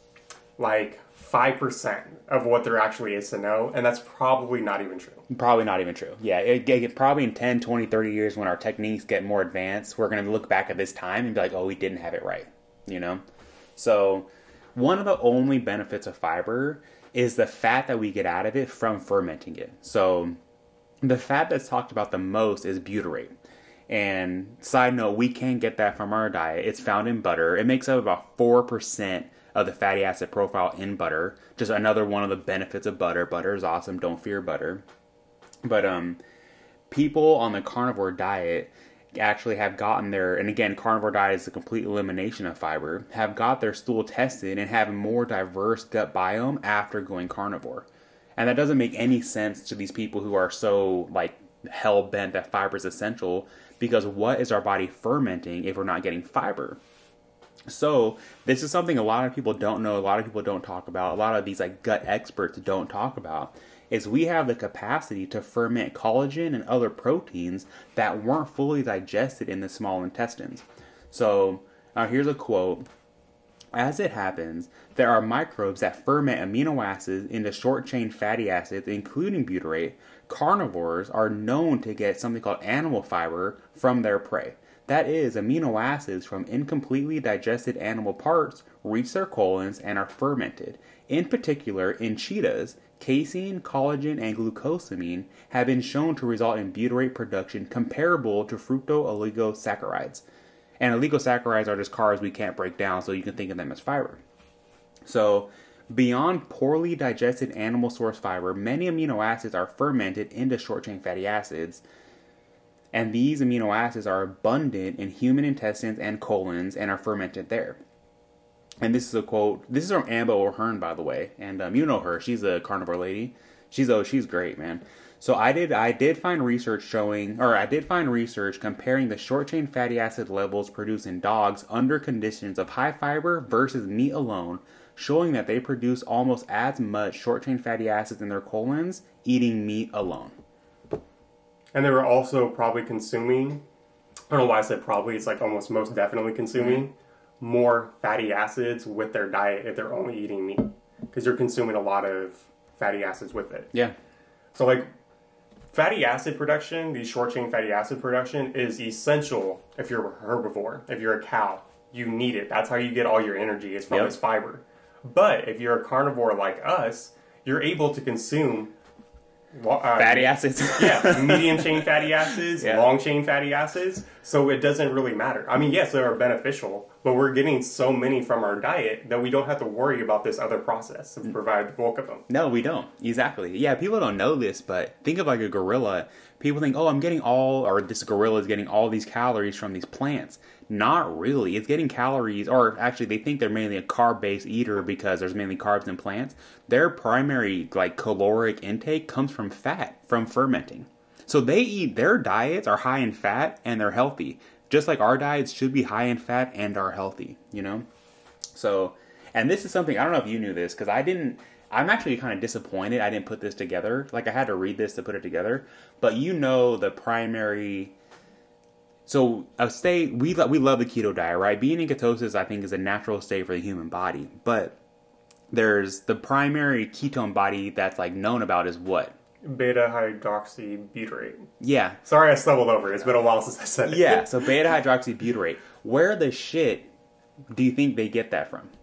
like five percent of what there actually is to know, and that's probably not even true. Probably not even true. Yeah, it, it, probably in ten, twenty, thirty years when our techniques get more advanced, we're going to look back at this time and be like, oh, we didn't have it right, you know? So one of the only benefits of fiber is the fat that we get out of it from fermenting it. So the fat that's talked about the most is butyrate. And side note, we can get that from our diet. It's found in butter. It makes up about four percent of the fatty acid profile in butter. Just another one of the benefits of butter. Butter is awesome. Don't fear butter. But um, people on the carnivore diet actually have gotten their, and again, carnivore diet is the complete elimination of fiber, have got their stool tested and have a more diverse gut biome after going carnivore. And that doesn't make any sense to these people who are so like hell-bent that fiber is essential, because what is our body fermenting if we're not getting fiber? So this is something a lot of people don't know, a lot of people don't talk about, a lot of these like gut experts don't talk about, is we have the capacity to ferment collagen and other proteins that weren't fully digested in the small intestines. So now here's a quote. As it happens, there are microbes that ferment amino acids into short-chain fatty acids, including butyrate. Carnivores are known to get something called animal fiber from their prey. That is, amino acids from incompletely digested animal parts reach their colons and are fermented. In particular, in cheetahs, casein, collagen, and glucosamine have been shown to result in butyrate production comparable to fructooligosaccharides. And oligosaccharides are just carbs we can't break down, so you can think of them as fiber. So, beyond poorly digested animal source fiber, many amino acids are fermented into short-chain fatty acids. And these amino acids are abundant in human intestines and colons and are fermented there. And this is a quote. This is from Amber O'Hearn, by the way. And um, you know her. She's a carnivore lady. She's oh, she's great, man. So I did I did find research showing, or I did find research comparing the short-chain fatty acid levels produced in dogs under conditions of high fiber versus meat alone, showing that they produce almost as much short-chain fatty acids in their colons eating meat alone. And they were also probably consuming, I don't know why I said probably, it's like almost most definitely consuming mm-hmm. more fatty acids with their diet if they're only eating meat. Because you're consuming a lot of fatty acids with it. Yeah. So like fatty acid production, these short-chain fatty acid production is essential if you're a herbivore. If you're a cow, you need it. That's how you get all your energy, is from yep. this fiber. But if you're a carnivore like us, you're able to consume Uh, fatty acids. yeah, medium chain fatty acids, yeah. long chain fatty acids. So it doesn't really matter. I mean, yes, they are beneficial, but we're getting so many from our diet that we don't have to worry about this other process to provide the bulk of them. No, we don't. Exactly. Yeah, people don't know this, but think of like a gorilla. People think, oh, I'm getting all, or this gorilla is getting all these calories from these plants. Not really. It's getting calories, or actually they think they're mainly a carb-based eater because there's mainly carbs in plants. Their primary like caloric intake comes from fat, from fermenting. So they eat, their diets are high in fat and they're healthy. Just like our diets should be high in fat and are healthy, you know? So, and this is something, I don't know if you knew this, because I didn't, I'm actually kind of disappointed I didn't put this together. Like I had to read this to put it together. But you know the primary... So a state, we we love the keto diet, right? Being in ketosis, I think, is a natural state for the human body. But there's the primary ketone body that's like known about is what? Beta-hydroxybutyrate. Yeah. Sorry I stumbled over it. It's been a while since I said it. Yeah, so beta-hydroxybutyrate. Where the shit do you think they get that from?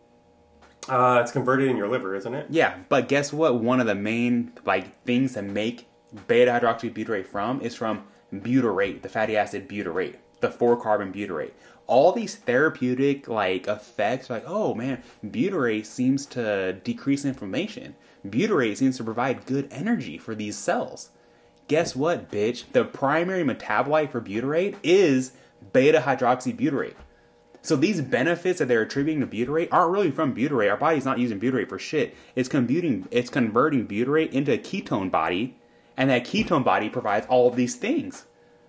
Uh, it's converted in your liver, isn't it? Yeah, but guess what? One of the main like things to make beta-hydroxybutyrate from is from butyrate, the fatty acid butyrate, the four carbon butyrate. All these therapeutic like effects, like, oh man, butyrate seems to decrease inflammation. Butyrate seems to provide good energy for these cells. Guess what, bitch? The primary metabolite for butyrate is beta-hydroxybutyrate. So these benefits that they're attributing to butyrate aren't really from butyrate. Our body's not using butyrate for shit. It's converting, it's converting butyrate into a ketone body, and that ketone body provides all of these things.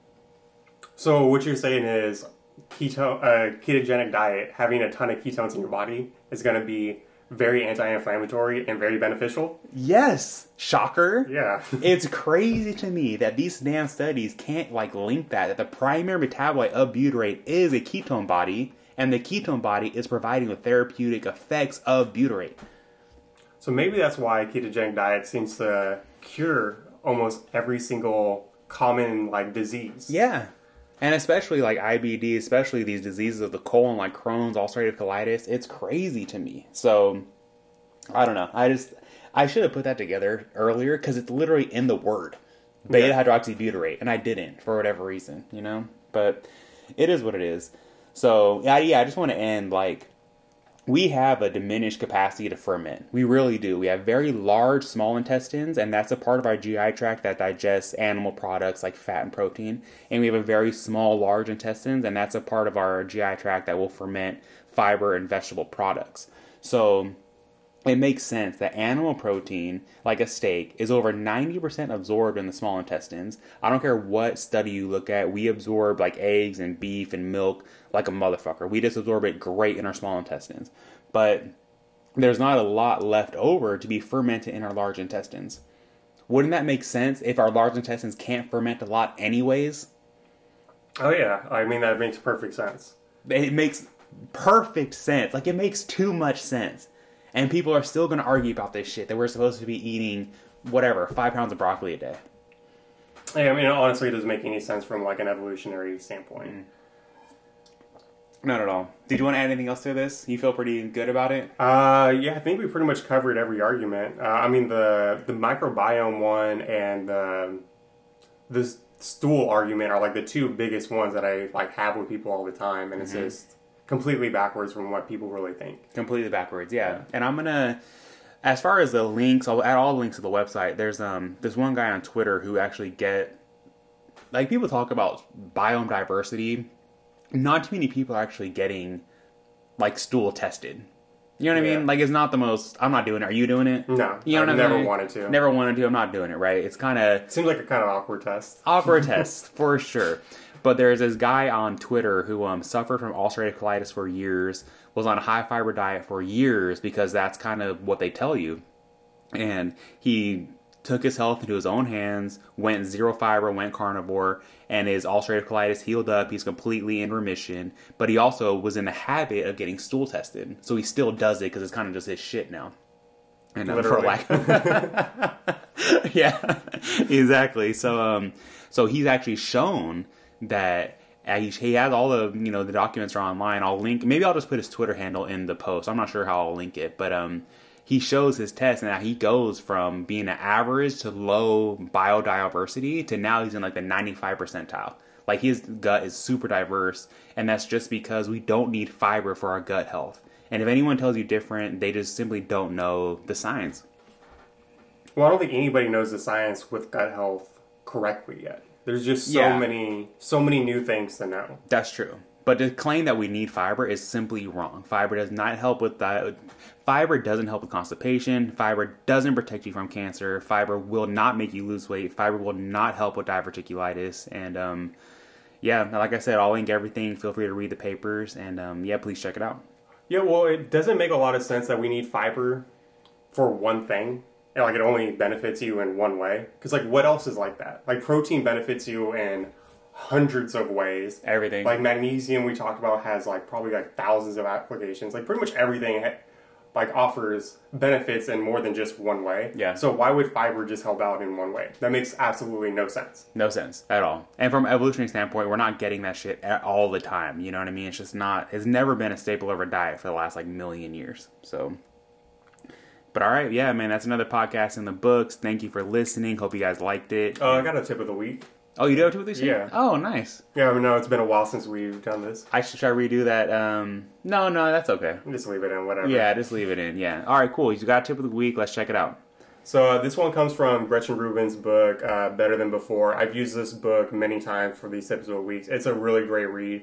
So what you're saying is keto, uh, ketogenic diet, having a ton of ketones in your body is going to be very anti-inflammatory and very beneficial? Yes. Shocker. Yeah. It's crazy to me that these damn studies can't like link that, that the primary metabolite of butyrate is a ketone body, and the ketone body is providing the therapeutic effects of butyrate. So maybe that's why ketogenic diet seems to cure almost every single common like disease. Yeah. And especially like I B D, especially these diseases of the colon like Crohn's, ulcerative colitis, it's crazy to me. So, I don't know. I just, I should have put that together earlier because it's literally in the word. Beta-hydroxybutyrate. And I didn't for whatever reason, you know? But it is what it is. So, yeah, yeah I just want to end like, we have a diminished capacity to ferment. We really do. We have very large small intestines, and that's a part of our G I tract that digests animal products like fat and protein. And we have a very small large intestines, and that's a part of our G I tract that will ferment fiber and vegetable products. So it makes sense that animal protein, like a steak, is over ninety percent absorbed in the small intestines. I don't care what study you look at. We absorb like eggs and beef and milk like a motherfucker. We just absorb it great in our small intestines. But there's not a lot left over to be fermented in our large intestines. Wouldn't that make sense if our large intestines can't ferment a lot anyways? Oh yeah, I mean that makes perfect sense. It makes perfect sense. Like it makes too much sense. And people are still going to argue about this shit, that we're supposed to be eating, whatever, five pounds of broccoli a day. Hey, I mean, honestly, it doesn't make any sense from, like, an evolutionary standpoint. Mm. Not at all. Did you want to add anything else to this? You feel pretty good about it? Uh, yeah, I think we pretty much covered every argument. Uh, I mean, the the microbiome one and the, the stool argument are, like, the two biggest ones that I, like, have with people all the time. And it's mm-hmm. just completely backwards from what people really think. Completely backwards, yeah. yeah. And I'm gonna, as far as the links, I'll add all the links to the website. There's um, there's one guy on Twitter who actually get, like people talk about biome diversity. Not too many people are actually getting, like, stool tested. You know what yeah. I mean? Like, it's not the most, I'm not doing it. Are you doing it? No, you know I've what never I mean? wanted to. Never wanted to, I'm not doing it, right? It's kind of... Seems like a kind of awkward test. Awkward test, for sure. But there's this guy on Twitter who um, suffered from ulcerative colitis for years, was on a high fiber diet for years because that's kind of what they tell you. And he took his health into his own hands, went zero fiber, went carnivore, and his ulcerative colitis healed up. He's completely in remission. But he also was in the habit of getting stool tested. So he still does it because it's kind of just his shit now. And um, for lack yeah, exactly. So um, so he's actually shown that uh, he, he has all the, you know, the documents are online. I'll link, maybe I'll just put his Twitter handle in the post. I'm not sure how I'll link it, but um, he shows his test and how he goes from being an average to low biodiversity to now he's in like the ninety-five percentile. Like his gut is super diverse, and that's just because we don't need fiber for our gut health. And if anyone tells you different, they just simply don't know the science. Well, I don't think anybody knows the science with gut health correctly yet. There's just so yeah. many, so many new things to know. That's true. But to claim that we need fiber is simply wrong. Fiber does not help with that. Fiber doesn't help with constipation. Fiber doesn't protect you from cancer. Fiber will not make you lose weight. Fiber will not help with diverticulitis. And um, yeah, like I said, I'll link everything. Feel free to read the papers. And um, yeah, please check it out. Yeah, well, it doesn't make a lot of sense that we need fiber for one thing. And, like, it only benefits you in one way. Because, like, what else is like that? Like, protein benefits you in hundreds of ways. Everything. Like, magnesium, we talked about, has, like, probably, like, thousands of applications. Like, pretty much everything, like, offers benefits in more than just one way. Yeah. So why would fiber just help out in one way? That makes absolutely no sense. No sense at all. And from an evolutionary standpoint, we're not getting that shit all the time. You know what I mean? It's just not, it's never been a staple of our diet for the last, like, million years. So... But all right, yeah, man, that's another podcast in the books. Thank you for listening. Hope you guys liked it. Oh, uh, I got a tip of the week. Oh, you do have a tip of the week? Yeah. Oh, nice. Yeah, I mean, no, it's been a while since we've done this. I should try to redo that. Um, no, no, that's okay. Just leave it in, whatever. Yeah, just leave it in, yeah. All right, cool. You got a tip of the week. Let's check it out. So uh, this one comes from Gretchen Rubin's book, uh, Better Than Before. I've used this book many times for these tips of the week. It's a really great read.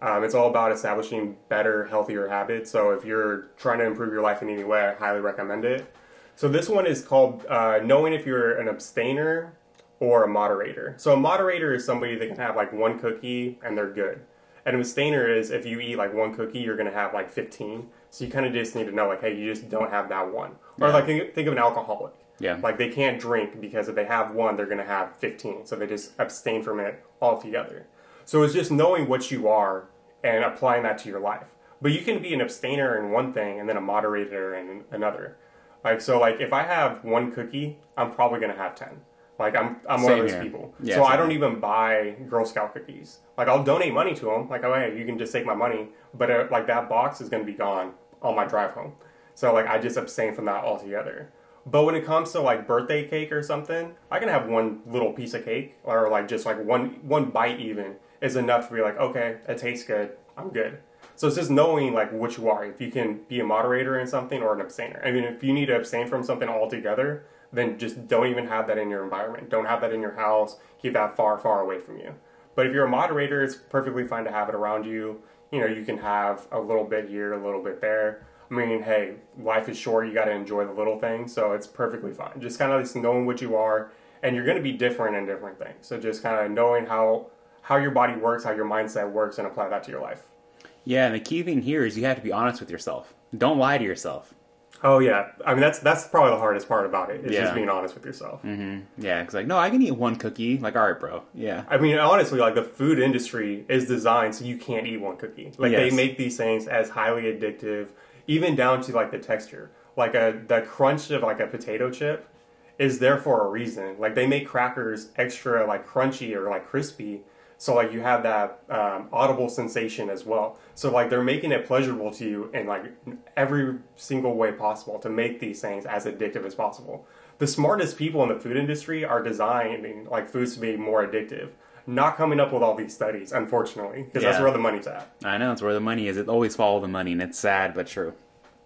Um, it's all about establishing better, healthier habits. So if you're trying to improve your life in any way, I highly recommend it. So this one is called uh, Knowing If You're an Abstainer or a Moderator. So a moderator is somebody that can have like one cookie and they're good. And an abstainer is if you eat like one cookie, you're going to have like fifteen. So you kind of just need to know like, hey, you just don't have that one. Or Yeah. like think think of an alcoholic. Yeah. Like they can't drink because if they have one, they're going to have fifteen. So they just abstain from it altogether. So it's just knowing what you are and applying that to your life. But you can be an abstainer in one thing and then a moderator in another. Like, so like if I have one cookie, I'm probably going to have ten. Like I'm, I'm one of Same those here. people. Yeah, so I same don't here. even buy Girl Scout cookies. Like I'll donate money to them. Like, oh hey, you can just take my money. But uh, like that box is going to be gone on my drive home. So like I just abstain from that altogether. But when it comes to like birthday cake or something, I can have one little piece of cake or like just like one one bite even is enough to be like, okay, it tastes good. I'm good. So it's just knowing like what you are. If you can be a moderator in something or an abstainer. I mean, if you need to abstain from something altogether, then just don't even have that in your environment. Don't have that in your house. Keep that far, far away from you. But if you're a moderator, it's perfectly fine to have it around you. You know, you can have a little bit here, a little bit there. I mean, hey, life is short. You got to enjoy the little things. So it's perfectly fine. Just kind of just knowing what you are. And you're going to be different in different things. So just kind of knowing how, how your body works, how your mindset works, and apply that to your life. Yeah, and the key thing here is you have to be honest with yourself. Don't lie to yourself. Oh yeah, I mean that's that's probably the hardest part about it. Is Yeah. just being honest with yourself. Mm-hmm. Yeah, because like, no, I can eat one cookie. Like, all right, bro. Yeah. I mean, honestly, like the food industry is designed so you can't eat one cookie. Like Yes. they make these things as highly addictive, even down to like the texture. Like a the crunch of like a potato chip is there for a reason. Like they make crackers extra like crunchy or like crispy. So like you have that um, audible sensation as well. So like they're making it pleasurable to you in like every single way possible to make these things as addictive as possible. The smartest people in the food industry are designing like foods to be more addictive, not coming up with all these studies, unfortunately, because that's Yeah. where the money's at. I know, it's where the money is. It always follow the money, and it's sad, but true.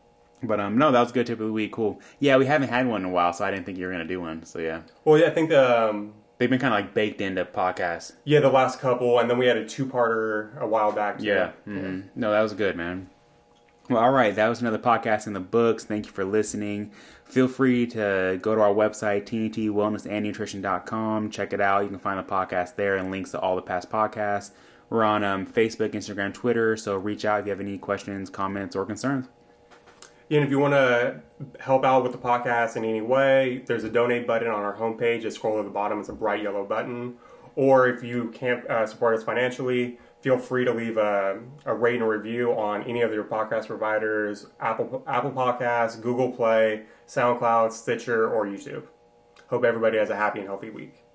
But um, no, that was a good tip of the week. Cool. Yeah, we haven't had one in a while, so I didn't think you were going to do one. So yeah. Well, yeah, I think um, They've been kind of like baked into podcasts. yeah, the last couple, and then we had a two-parter a while back. Too. Yeah. Mm-hmm. No, that was good, man. Well, all right. That was another podcast in the books. Thank you for listening. Feel free to go to our website, T N T wellness and nutrition dot com. Check it out. You can find the podcast there and links to all the past podcasts. We're on um, Facebook, Instagram, Twitter. So reach out if you have any questions, comments, or concerns. Yeah, and if you want to help out with the podcast in any way, there's a donate button on our homepage. Just scroll to the bottom. It's a bright yellow button. Or if you can't uh, support us financially, feel free to leave a, a rate and a review on any of your podcast providers, Apple Apple Podcasts, Google Play, SoundCloud, Stitcher, or YouTube. Hope everybody has a happy and healthy week.